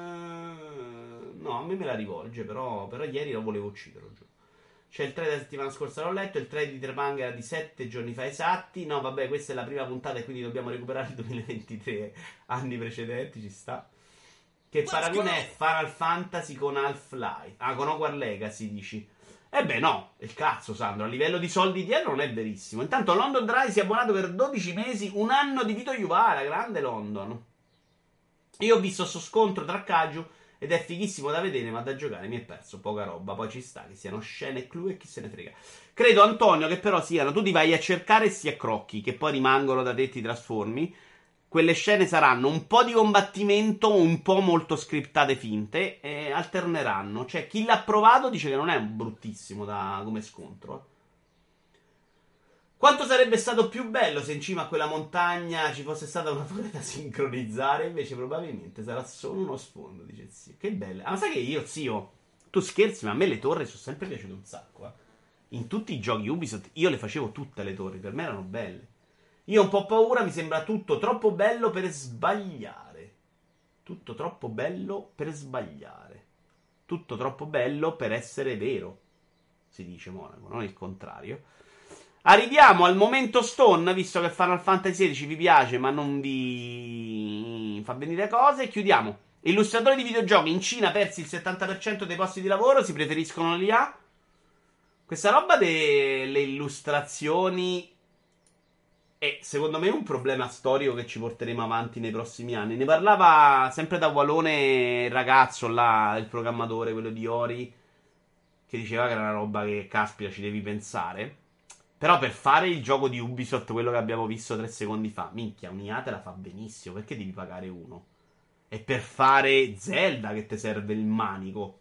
No, a me la rivolge, però ieri lo volevo uccidere. C'è il 3 della settimana scorsa, l'ho letto, il 3 di Trepang era di 7 giorni fa esatti. No, vabbè, questa è la prima puntata e quindi dobbiamo recuperare il 2023, anni precedenti, ci sta. Che paragone è Final Fantasy con Half-Life? Ah, con Hogwarts Legacy, dici? Beh, no, il cazzo, Sandro. A livello di soldi dietro non è verissimo. Intanto London Dry si è abbonato per 12 mesi, un anno di Vito Juvara, grande London. Io ho visto sto scontro tra Kaju ed è fighissimo da vedere, ma da giocare mi è perso poca roba. Poi ci sta che siano scene e clou e chi se ne frega. Credo, Antonio, che però siano, tu ti vai a cercare e si accrocchi, che poi rimangono da te, ti trasformi. Quelle scene saranno un po' di combattimento, un po' molto scriptate finte, e alterneranno. Cioè, chi l'ha provato dice che non è bruttissimo come scontro. Quanto sarebbe stato più bello se in cima a quella montagna ci fosse stata una torre da sincronizzare, invece probabilmente sarà solo uno sfondo, dice zio. Che belle. Ah, ma sai che io, zio, tu scherzi, ma a me le torri sono sempre piaciute un sacco, In tutti i giochi Ubisoft io le facevo tutte le torri, per me erano belle. Io ho un po' paura, mi sembra tutto troppo bello per sbagliare. Tutto troppo bello per sbagliare. Tutto troppo bello per essere vero, si dice Monaco, non il contrario. Arriviamo al momento Stone, visto che Final Fantasy XVI vi piace ma non vi fa venire cose. Chiudiamo. Illustratori di videogiochi in Cina persi il 70% dei posti di lavoro, si preferiscono l'IA. Questa roba delle illustrazioni è secondo me un problema storico che ci porteremo avanti nei prossimi anni. Ne parlava sempre da Walone il ragazzo là, il programmatore, quello di Ori, che diceva che era una roba che caspita ci devi pensare. Però per fare il gioco di Ubisoft, quello che abbiamo visto 3 secondi fa, minchia, un'IA te la fa benissimo, perché devi pagare uno? E per fare Zelda che ti serve il manico.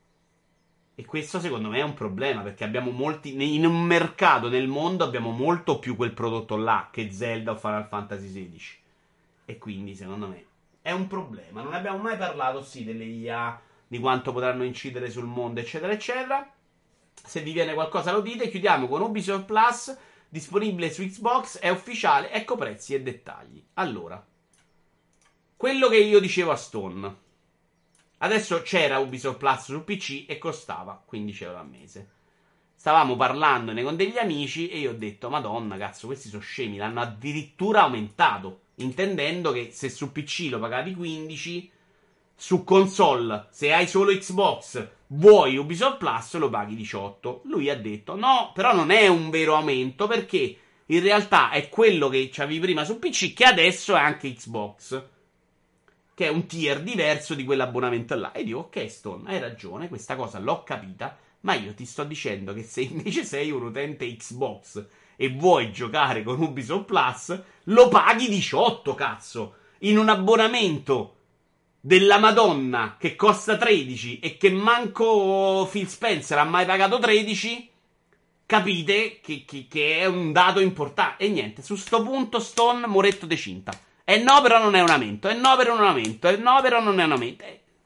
E questo secondo me è un problema, perché abbiamo molti, in un mercato, nel mondo, abbiamo molto più quel prodotto là che Zelda o Final Fantasy XVI. E quindi secondo me è un problema. Non abbiamo mai parlato, sì, delle IA, di quanto potranno incidere sul mondo, eccetera, eccetera. Se vi viene qualcosa lo dite. Chiudiamo con Ubisoft Plus, disponibile su Xbox, è ufficiale, ecco prezzi e dettagli. Allora, quello che io dicevo a Stone. Adesso c'era Ubisoft Plus su PC e costava 15 euro al mese. Stavamo parlandone con degli amici e io ho detto, madonna cazzo, questi sono scemi, l'hanno addirittura aumentato, intendendo che se su PC lo pagavi 15, su console, se hai solo Xbox, vuoi Ubisoft Plus, lo paghi 18. Lui ha detto, no, però non è un vero aumento, perché in realtà è quello che c'avevi prima su PC, che adesso è anche Xbox, che è un tier diverso di quell'abbonamento là. E dico, ok Stone, hai ragione, questa cosa l'ho capita, ma io ti sto dicendo che se invece sei un utente Xbox e vuoi giocare con Ubisoft Plus, lo paghi 18, cazzo, in un abbonamento della Madonna che costa 13 e che manco Phil Spencer ha mai pagato 13. Capite che è un dato importante. E niente, su sto punto Stone muretto de cinta. E no, però non è un aumento. E no, però non è un aumento. E no, però non è un aumento.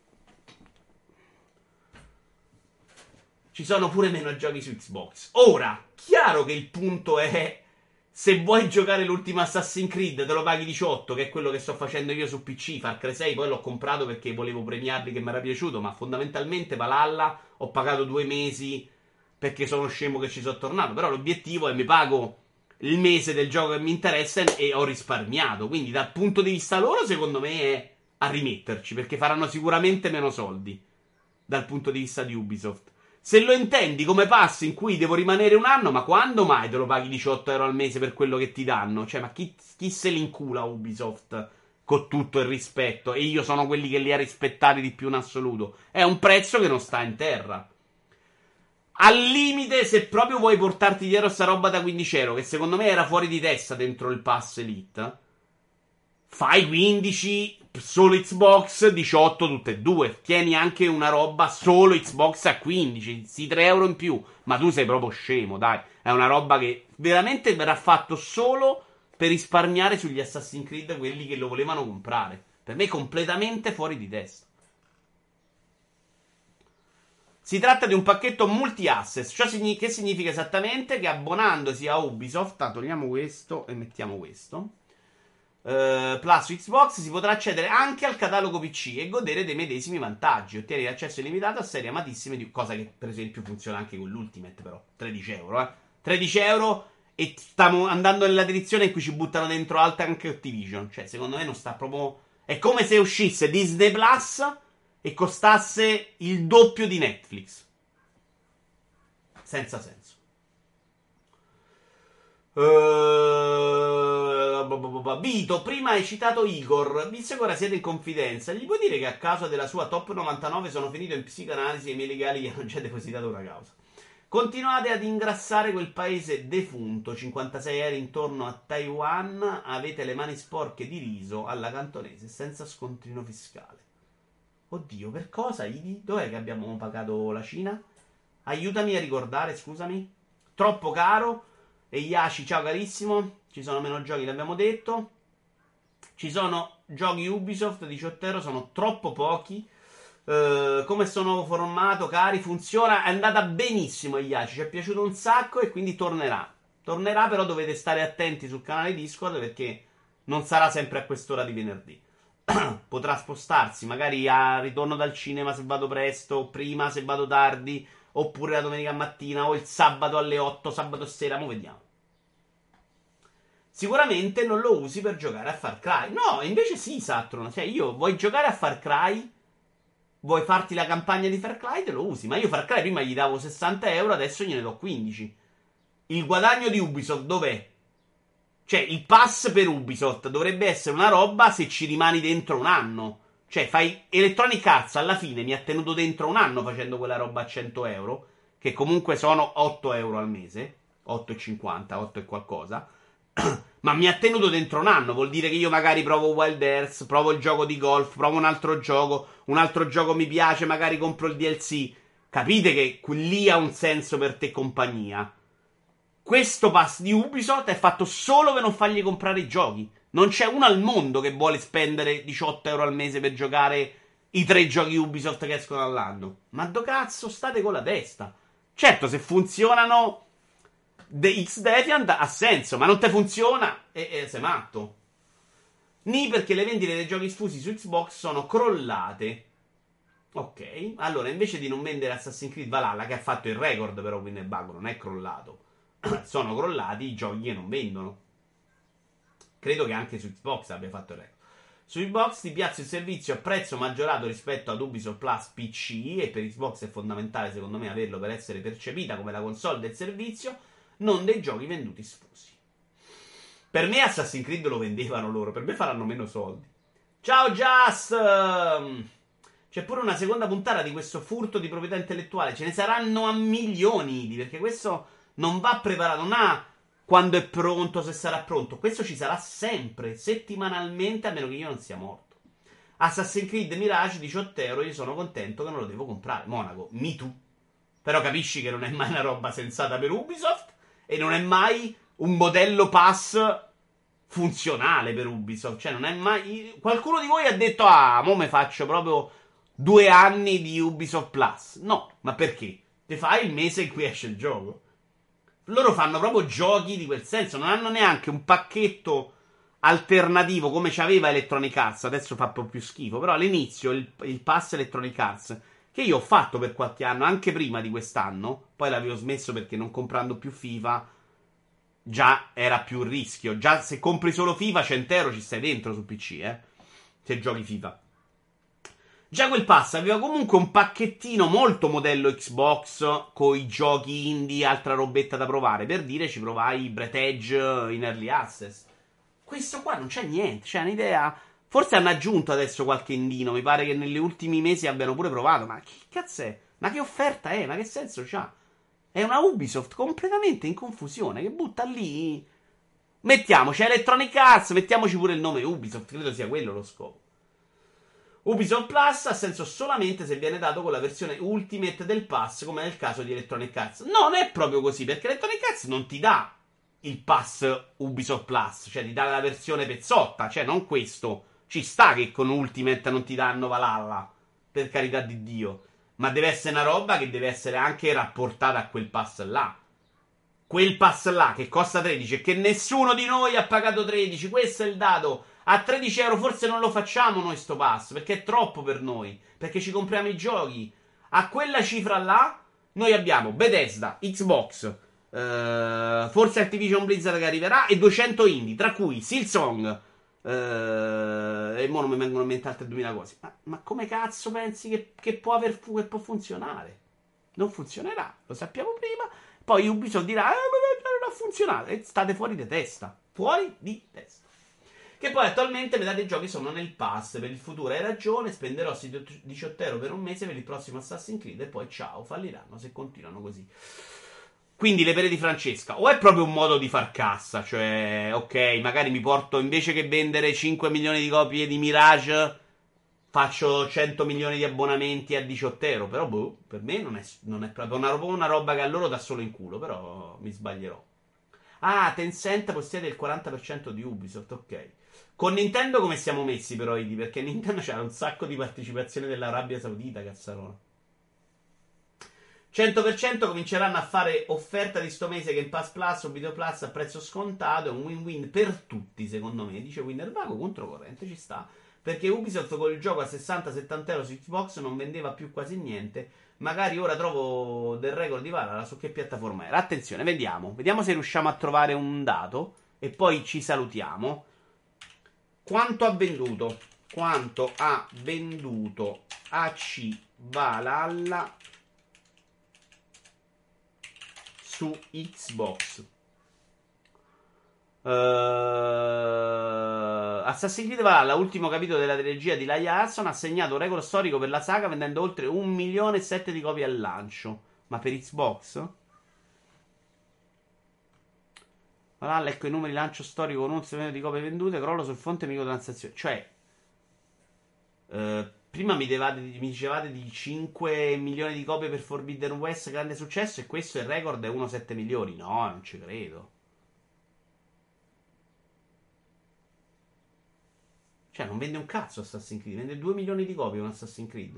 Ci sono pure meno giochi su Xbox. Ora, chiaro che il punto è, se vuoi giocare l'ultimo Assassin's Creed te lo paghi 18, che è quello che sto facendo io su PC. Far Cry 6 poi l'ho comprato perché volevo premiarli, che mi era piaciuto, ma fondamentalmente Valhalla ho pagato 2 mesi perché sono scemo che ci sono tornato. Però l'obiettivo è mi pago il mese del gioco che mi interessa e ho risparmiato. Quindi dal punto di vista loro secondo me è a rimetterci, perché faranno sicuramente meno soldi dal punto di vista di Ubisoft. Se lo intendi come passo in cui devo rimanere un anno, ma quando mai te lo paghi 18 euro al mese per quello che ti danno? Cioè, ma chi se li incula Ubisoft, con tutto il rispetto? E io sono quelli che li ha rispettati di più in assoluto. È un prezzo che non sta in terra. Al limite, se proprio vuoi portarti dietro sta roba da 15 euro, che secondo me era fuori di testa dentro il pass Elite, fai 15 solo Xbox, 18 tutte e due. Tieni anche una roba solo Xbox a 15, sì, 3 euro in più. Ma tu sei proprio scemo, dai. È una roba che veramente verrà fatto solo per risparmiare sugli Assassin's Creed quelli che lo volevano comprare. Per me completamente fuori di testa. Si tratta di un pacchetto multi-assets, cioè che significa esattamente che abbonandosi a Ubisoft, togliamo questo e mettiamo questo, Plus su Xbox, si potrà accedere anche al catalogo PC e godere dei medesimi vantaggi. Ottieni accesso illimitato a serie amatissime di cosa che per esempio funziona anche con l'Ultimate, però 13 euro, 13 euro, e stiamo andando nella direzione in cui ci buttano dentro alta anche Activision. Cioè secondo me non sta proprio... È come se uscisse Disney Plus e costasse il doppio di Netflix. Senza senso. Vito, prima hai citato Igor. Visto che ora siete in confidenza, gli puoi dire che a causa della sua top 99 sono finito in psicanalisi e i miei legali gli hanno già depositato una causa. Continuate ad ingrassare quel paese defunto. 56 euro intorno a Taiwan. Avete le mani sporche di riso alla cantonese senza scontrino fiscale. Oddio, per cosa, Idi? Dov'è che abbiamo pagato la Cina? Aiutami a ricordare, scusami. Troppo caro. E Yashi, ciao carissimo. Ci sono meno giochi, l'abbiamo detto. Ci sono giochi Ubisoft, 18 euro, sono troppo pochi. Come sono formato, cari, funziona, è andata benissimo Yashi, ci è piaciuto un sacco e quindi tornerà. Tornerà, però dovete stare attenti sul canale Discord perché non sarà sempre a quest'ora di venerdì. Potrà spostarsi, magari a ritorno dal cinema se vado presto, o prima se vado tardi, oppure la domenica mattina, o il sabato alle 8, sabato sera, mo vediamo. Sicuramente non lo usi per giocare a Far Cry. No, invece sì, Saturn. Cioè, vuoi giocare a Far Cry? Vuoi farti la campagna di Far Cry? Te lo usi. Ma io Far Cry prima gli davo 60 euro, adesso gliene do 15. Il guadagno di Ubisoft dov'è? Cioè, il pass per Ubisoft dovrebbe essere una roba se ci rimani dentro un anno. Cioè, fai Electronic Arts, alla fine mi ha tenuto dentro un anno facendo quella roba a 100 euro, che comunque sono 8 euro al mese. 8,50, 8 e qualcosa. Ma mi ha tenuto dentro un anno. Vuol dire che io magari provo Wild Earth, provo il gioco di golf, provo un altro gioco mi piace, magari compro il DLC. Capite che lì ha un senso per te compagnia. Questo pass di Ubisoft è fatto solo per non fargli comprare i giochi. Non c'è uno al mondo che vuole spendere 18 euro al mese per giocare i 3 giochi Ubisoft che escono all'anno. Ma do cazzo state con la testa. Certo, se funzionano The X-Defiant ha senso, ma non te funziona e sei matto. Ni perché le vendite dei giochi sfusi su Xbox sono crollate. Ok, allora invece di non vendere Assassin's Creed Valhalla, che ha fatto il record però Winnebago, non è crollato. Sono crollati i giochi che non vendono. Credo che anche su Xbox abbia fatto il record. Su Xbox ti piazza il servizio a prezzo maggiorato rispetto ad Ubisoft Plus PC, e per Xbox è fondamentale secondo me averlo per essere percepita come la console del servizio, non dei giochi venduti sfusi. Per me Assassin's Creed lo vendevano loro, per me faranno meno soldi. Ciao Just! C'è pure una seconda puntata di questo furto di proprietà intellettuale, ce ne saranno a milioni, perché questo non va preparato, non ha quando è pronto, se sarà pronto. Questo ci sarà sempre, settimanalmente, a meno che io non sia morto. Assassin's Creed Mirage, 18 euro, io sono contento che non lo devo comprare. Monaco, me too. Però capisci che non è mai una roba sensata per Ubisoft e non è mai un modello pass funzionale per Ubisoft. Cioè non è mai... Qualcuno di voi ha detto, mo me faccio proprio 2 anni di Ubisoft Plus. No, ma perché? Te fai il mese in cui esce il gioco. Loro fanno proprio giochi di quel senso, non hanno neanche un pacchetto alternativo come c'aveva Electronic Arts, adesso fa un po' più schifo, però all'inizio il pass Electronic Arts, che io ho fatto per qualche anno, anche prima di quest'anno, poi l'avevo smesso perché non comprando più FIFA già era più un rischio. Già se compri solo FIFA 100 euro ci stai dentro sul PC, se giochi FIFA. Già quel pass aveva comunque un pacchettino molto modello Xbox con i giochi indie, altra robetta da provare. Per dire, ci provai Breath Edge in Early Access. Questo qua non c'è niente, c'è un'idea. Forse hanno aggiunto adesso qualche indino, mi pare che negli ultimi mesi abbiano pure provato. Ma che cazzo è? Ma che offerta è? Ma che senso c'ha? È una Ubisoft completamente in confusione, che butta lì... Mettiamoci Electronic Arts, mettiamoci pure il nome Ubisoft, credo sia quello lo scopo. Ubisoft Plus ha senso solamente se viene dato con la versione Ultimate del pass, come nel caso di Electronic Arts. Non è proprio così, perché Electronic Arts non ti dà il pass Ubisoft Plus, cioè ti dà la versione pezzotta, cioè non questo. Ci sta che con Ultimate non ti danno Valhalla, per carità di Dio, Ma deve essere una roba che deve essere anche rapportata a quel pass là. Quel pass là che costa 13 e che nessuno di noi ha pagato 13. Questo è il dato. A 13 euro forse non lo facciamo noi sto pass, perché è troppo per noi. Perché ci compriamo i giochi. A quella cifra là noi abbiamo Bethesda, Xbox, forse Activision Blizzard che arriverà e 200 indie, tra cui Silksong. E mo non mi vengono in mente altre 2000 cose. Ma come cazzo pensi che può funzionare? Non funzionerà, lo sappiamo prima. Poi Ubisoft dirà non ha funzionato. E state fuori di testa. Fuori di testa. Che poi attualmente metà dei giochi sono nel pass. Per il futuro hai ragione. Spenderò 18 euro per un mese per il prossimo Assassin's Creed. E poi ciao, falliranno se continuano così. Quindi le pere di Francesca, o è proprio un modo di far cassa, cioè, ok, magari mi porto, invece che vendere 5 milioni di copie di Mirage, faccio 100 milioni di abbonamenti a 18 euro, però boh, per me non è proprio una roba che a loro dà solo in culo, però mi sbaglierò. Ah, Tencent possiede il 40% di Ubisoft, ok. Con Nintendo come siamo messi però, Idi? Perché Nintendo c'ha un sacco di partecipazione dell'Arabia Saudita, cazzarola. 100% cominceranno a fare offerta di sto mese Game Pass Plus o Video Plus a prezzo scontato. È un win-win per tutti, secondo me. Dice Winner Vago, controcorrente, ci sta. Perché Ubisoft con il gioco a 60-70 euro su Xbox non vendeva più quasi niente. Magari ora trovo del record di Valhalla su che piattaforma era. Attenzione, vediamo se riusciamo a trovare un dato e poi ci salutiamo. Quanto ha venduto? Quanto ha venduto AC Valhalla su Xbox? Assassin's Creed Valhalla, ultimo capitolo della trilogia di Laia Hudson, ha segnato un record storico per la saga vendendo oltre 1,7 milioni di copie al lancio. Ma per Xbox? Valhalla, ecco i numeri lancio storico con 1 milione di copie vendute, crollo sul fronte microtransazioni. Cioè, prima mi dicevate di 5 milioni di copie per Forbidden West, grande successo, e questo il record è 1,7 milioni. No, non ci credo. Cioè, non vende un cazzo Assassin's Creed, vende 2 milioni di copie un Assassin's Creed.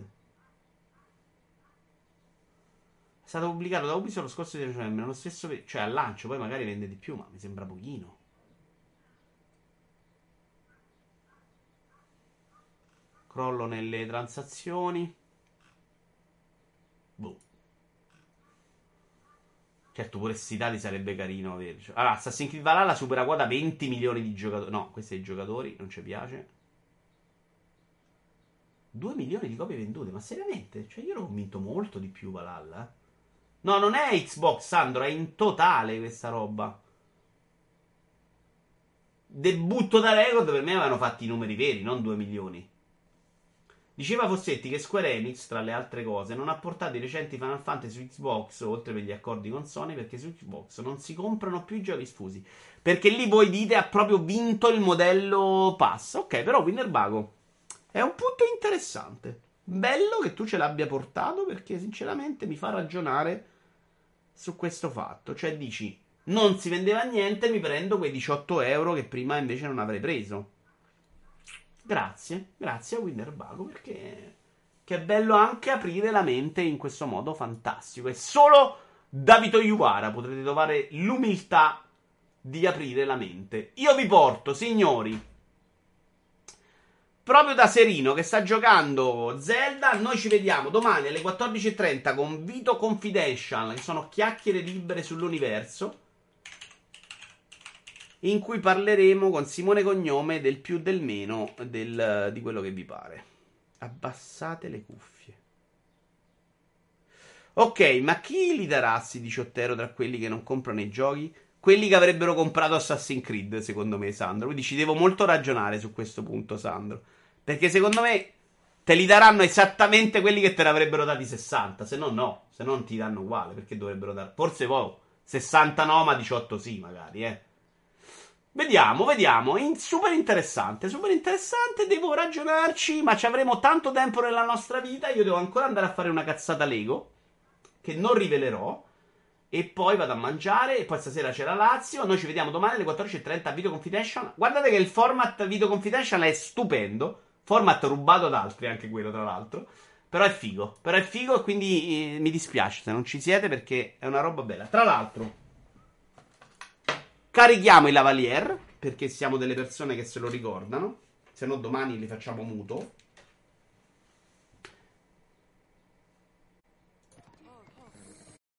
È stato pubblicato da Ubisoft lo scorso 10 novembre, lo stesso cioè al lancio, poi magari vende di più, ma mi sembra pochino. Crollo nelle transazioni. Boh. Certo, pure questi dati sarebbe carino avere. Allora, Assassin's Creed Valhalla supera quota 20 milioni di giocatori. No, questi sono i giocatori, non ci piace. 2 milioni di copie vendute, ma seriamente? Cioè, io l'ho convinto molto di più Valhalla. No, non è Xbox, Sandro, è in totale questa roba. Debutto da record, per me avevano fatti i numeri veri, non 2 milioni. Diceva Fossetti che Square Enix, tra le altre cose, non ha portato i recenti Final Fantasy su Xbox, oltre per gli accordi con Sony, perché su Xbox non si comprano più i giochi sfusi. Perché lì voi dite ha proprio vinto il modello Pass. Ok, però Winner Bago è un punto interessante. Bello che tu ce l'abbia portato, perché sinceramente mi fa ragionare su questo fatto. Cioè dici, non si vendeva niente, mi prendo quei 18 euro che prima invece non avrei preso. Grazie a Winner Bago, perché che è bello anche aprire la mente in questo modo fantastico. E solo da Vito Iuvara potrete trovare l'umiltà di aprire la mente. Io vi porto, signori, proprio da Serino che sta giocando Zelda. Noi ci vediamo domani alle 14:30 con Vito Confidential, che sono chiacchiere libere sull'universo, in cui parleremo con Simone Cognome del più del meno di quello che vi pare. Abbassate le cuffie. Ok, ma chi li darà questi 18 euro tra quelli che non comprano i giochi? Quelli che avrebbero comprato Assassin's Creed, secondo me, Sandro. Quindi ci devo molto ragionare su questo punto, Sandro. Perché secondo me te li daranno esattamente quelli che te ne avrebbero dati 60. Se no, no. Se no non ti danno uguale. Perché dovrebbero dare... Forse poi 60 no, ma 18 sì, magari, Vediamo. Super interessante. Devo ragionarci, ma ci avremo tanto tempo nella nostra vita. Io devo ancora andare a fare una cazzata Lego, che non rivelerò. E poi vado a mangiare. E poi stasera c'è la Lazio. Noi ci vediamo domani alle 14:30 a Video Confidential. Guardate che il format Video Confidential è stupendo. Format rubato da altri, anche quello, tra l'altro. Però è figo e quindi mi dispiace se non ci siete perché è una roba bella. Tra l'altro, carichiamo i lavalier perché siamo delle persone che se lo ricordano, se no domani li facciamo muto.